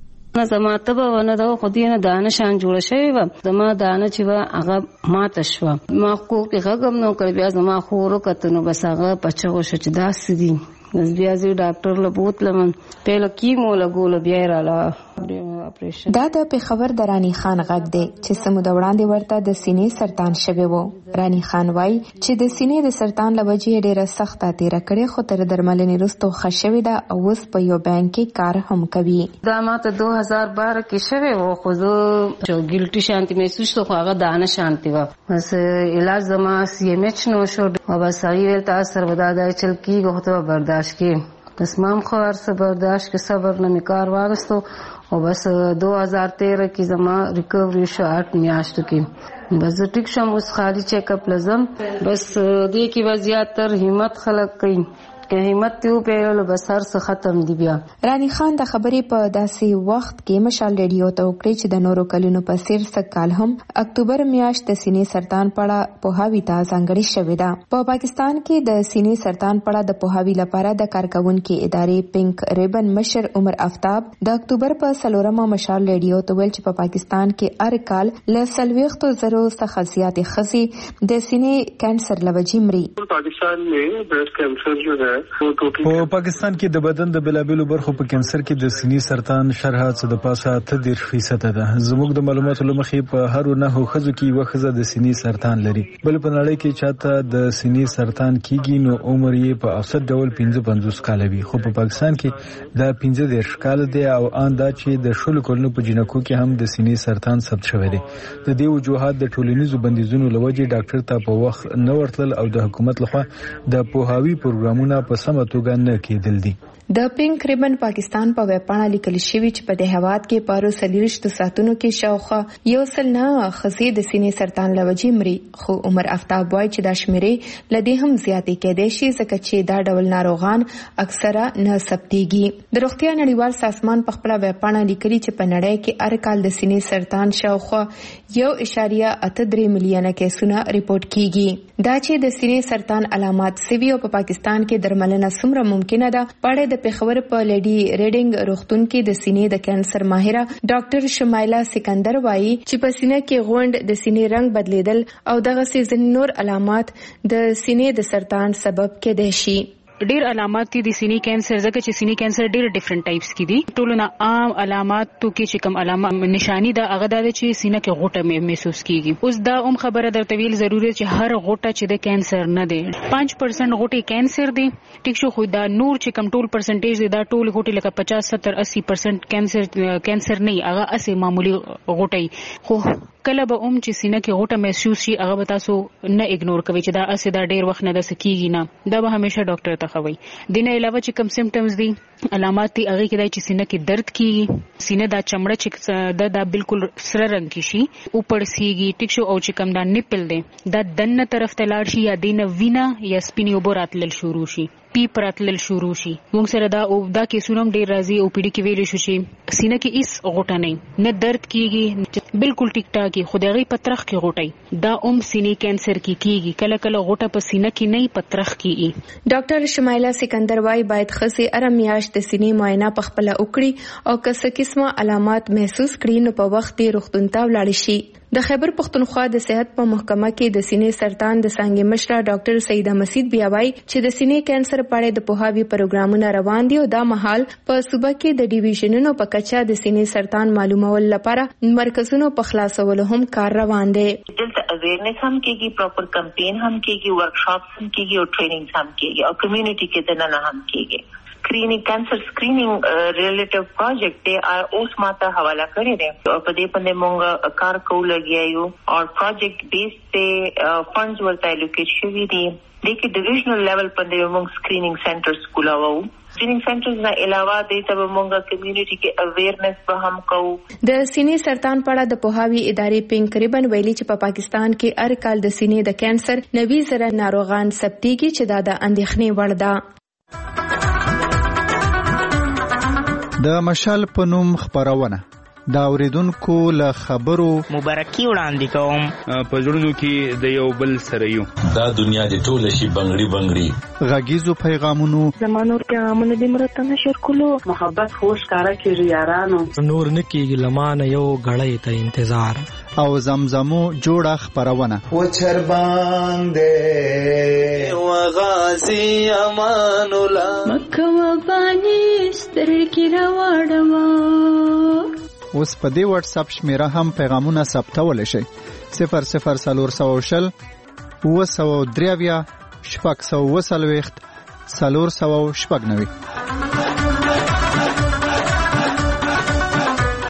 Speaker 5: زما تبه ونه دا خو دې نه دانه شان جوړ شوی و، زما دانه چې و هغه ماته شوه، ما خو کې غږم نو کړ، بیا زما خورو کتنو بس هغه پچغو شو چې داسې دي. بس بیا زه ډاکټر له بوتلم، پهله کیمو لګول، بیا رااله اپریشن.
Speaker 16: دا د پیښور د رانی خان غږ دی چې سمو د وړاندې ورته د سینې سرطان شوی وو. رانی خان وای چې د سینې د سرطان لوجې ډیره سخته تیر کړې، خو تر درملنې وروسته خښوي دا او اوس په یو بانک کې کار هم کوي.
Speaker 5: دا ماته 2012 کې شوی وو، خو زه ګلټي شانتي محسوس شو، خو هغه دانه شانتي و. بس علاج زما سی ام ایچ نو شو، او بس هغه ته اثر ودا دا چل کیږي، خو ته برداشت کې. بس مام خو ارسه برداشت کې صبر نه میکار واغستو، او بس 2013 کې زما ریکوری شو 8 میاشتو کې. بس ټیک شم، اوس خالي چیک اپ لازم. بس دې کې وضعیت تر همت خلق کوي که همت ته وپیلو بس هر څه ختم دی. بیا
Speaker 16: رانی خان د خبرې په داسې وخت کې مشال ریډیو ته وکړي چې د نورو کلونو په څیر سکال هم اکتوبر میاشت د سینې سرطان پړه پوهاوی ته ځانګړې شوې ده. په پاکستان کې د سینې سرطان پړه د پوهاوی لپاره د کارکونکو ادارې پینک ریبن مشر عمر افتاب د اکتوبر په 4مه مشال ریډیو ته ویل چې په پاکستان کې هر کال له 40,000 څخه زیاتې ښځې د سینې کانسر له وجې مري.
Speaker 17: پاکستان में ब्रेस्ट कैंसर जो है
Speaker 18: په پاکستان کې د بدن د بلابلو برخو په کانسر کې د سینې سرطان شرح څه د پاسه 30% ده. زموږ د معلوماتو لمخې په هر 9 ښځو کې یو ښځه د سینې سرطان لري. بل په نړۍ کې چاته د سینې سرطان کیږي نو عمر یې په اوسط ډول 55 کال وي، خو په پاکستان کې دا 15 کال دی او ان دا چې د شلو کلونو په جنکو کې هم د سینې سرطان ثبت شوی دی. د دې وجوهات د ټولنیزو بندیزونو لوجې ډاکټر ته په وخت نه ورتل او د حکومت لخوا د پوهاوی پروګرامونه په سمه توګه نه کېدل دي.
Speaker 16: د پینک ریبن پاکستان په ویبپاڼه لیکل شوی چې په دې هواد کې پارو 40 ساعتونو کې شاوخوا 109 ښځې د سینې سرطان له وجې مري، خو عمر افتاب وایي چې دا شمیرې له دې هم زیاتې کېدای شي ځکه چې دا ډول ناروغان اکثره نه ثبتېږي. د روغتیا نړیوال سازمان په خپل ویبپاڼه لیکلي چې په نړۍ کې هر کال د سینې سرطان شاوخوا 1.83 میلیونه کیسونه ریپورت کیږي. دا چې د سینې سرطان علامات سوي او په پاکستان کې درملنه څومره ممکنه ده، پړې د پیښور په لیډي ریډینګ روغتون کې د سینې د کانسر ماهره ډاکټر شمایلا سکندر وایي چې په سینې کې غونډ، د سینې رنگ بدلیدل او دغه سیزن نور علامات د سینې د سرطان سبب کېدای شي.
Speaker 19: ډیر علامات دي د سینې کانسر، ځکه چې سینې کانسر ډیر ډیفرنٹ ټایپس کې دي. ټولو نه عام علاماتو کې چې کوم علامه نشانی ده هغه ده چې سینې کې غوټه محسوس کیږي. اوس دا خبره درته ویل ضروري چې هر غوټه چې د کانسر نه ده. 5% غوټه کانسر دي، ټیک شو، خو دا نور چې کوم ټول پرسنټیج دي دا ټول غوټه لکه 50 70 80% کانسر نه، هغه اسې معمولی غوټه. خو کله به چې سینې کې غوټه محسوس شي هغه به تاسو نه اګنور کوئ چې دا اسې دا ډیر وخت نه د سکیږي نه، دا به همیشه ډاکټر ته خوي. دینه علاوه چې کوم سیمټمز دي علامات دي هغه کې دا چې سینې کې درد کیږي، سینې دا چمړه چې دا بالکل سره رنگ کی شي او پړسیږي، ټیک شو، او چې کوم دا نیپل دي دا دنه طرف ته لاړ شي یا دینه وینا یا سپینی وبراتل شروع شي، پیپ راتل شروع شي. موږ سره دا کیسونه ډیر راځي او پیډي کې ویل شو چې سینې کې هیڅ غوټه نه درد کیږي، بالکل ټیک ټاک خدایي پترخ کې غوټي دا سینې کانسر کیږي. کله کله غوټه په سینې کې نه پترخ کیږي.
Speaker 16: ډاکټر شمایلا سکندر وايي باید خصي ارمیاش د سینې معاینه په خپل وکړي او که څه قسمه علامات محسوس کړي نو په وخت یې روغتون ته ولاړ شي. د خیبر پختونخوا د صحت په محکمه کې د سینې سرطان د څنګه مشره ډاکټر سیده مسید بیا وايي چې د سینې کانسر په اړه د پوهاوی پروګرامونه روان دي او دا مهال په صوبه کې د ډیویژنونو په کچه د سینې سرطان معلومول لپاره مرکزونو په خلاصولو هم کار روان دی.
Speaker 20: دلته اویرنس هم کېږي، پراپر کمپین هم کېږي، ورکشاپس هم کېږي او ټریننګز هم کېږي او کمیونټي کې دننه هم کېږي. Screening cancer screening relative project ته اوس ماته حواله کړی دی په دې باندې موږ کار کوو لګیایو او پروجیکټ بیس ته فندز ورته الوکیټ شوی دي د ډیویژنل لیول باندې موږ سکرینینګ سنټرز کولاو سکرینینګ سنټرز نه علاوه د تب موږ کمیونټي کې اویرنس به هم کوو
Speaker 16: د سینې سرطان په اړه د پوهاوی ادارې پنګ قریبن ویلي چې په پاکستان کې هر کال د سینې د کانسر 90,000 ناروغان ثبتېږي چې دا د اندېښنې وړ ده
Speaker 15: د مشال په نوم خبرونه دا اوریدونکو له خبرو
Speaker 2: مبارکي وړاندې کوم په ژوندو کې د یو بل سره یو
Speaker 3: دا دنیا د ټول شي بنگړي بنگړي
Speaker 15: غږیزو پیغامونو
Speaker 6: زمانو پیغامونه د مرته نشر کولو محبت خوش کارا کیږي یارانو
Speaker 21: نور نکیږي لمانه یو غړې ته انتظار
Speaker 15: او زمزمو جوړه خبرونه
Speaker 27: و چربان دې و غازی امان الله
Speaker 22: مکه و بانی سترګې راوړم
Speaker 15: اوس په دې واتس اپ شمیره هم پیغامونه ثبتول شي 0040 و 3 شپږ 490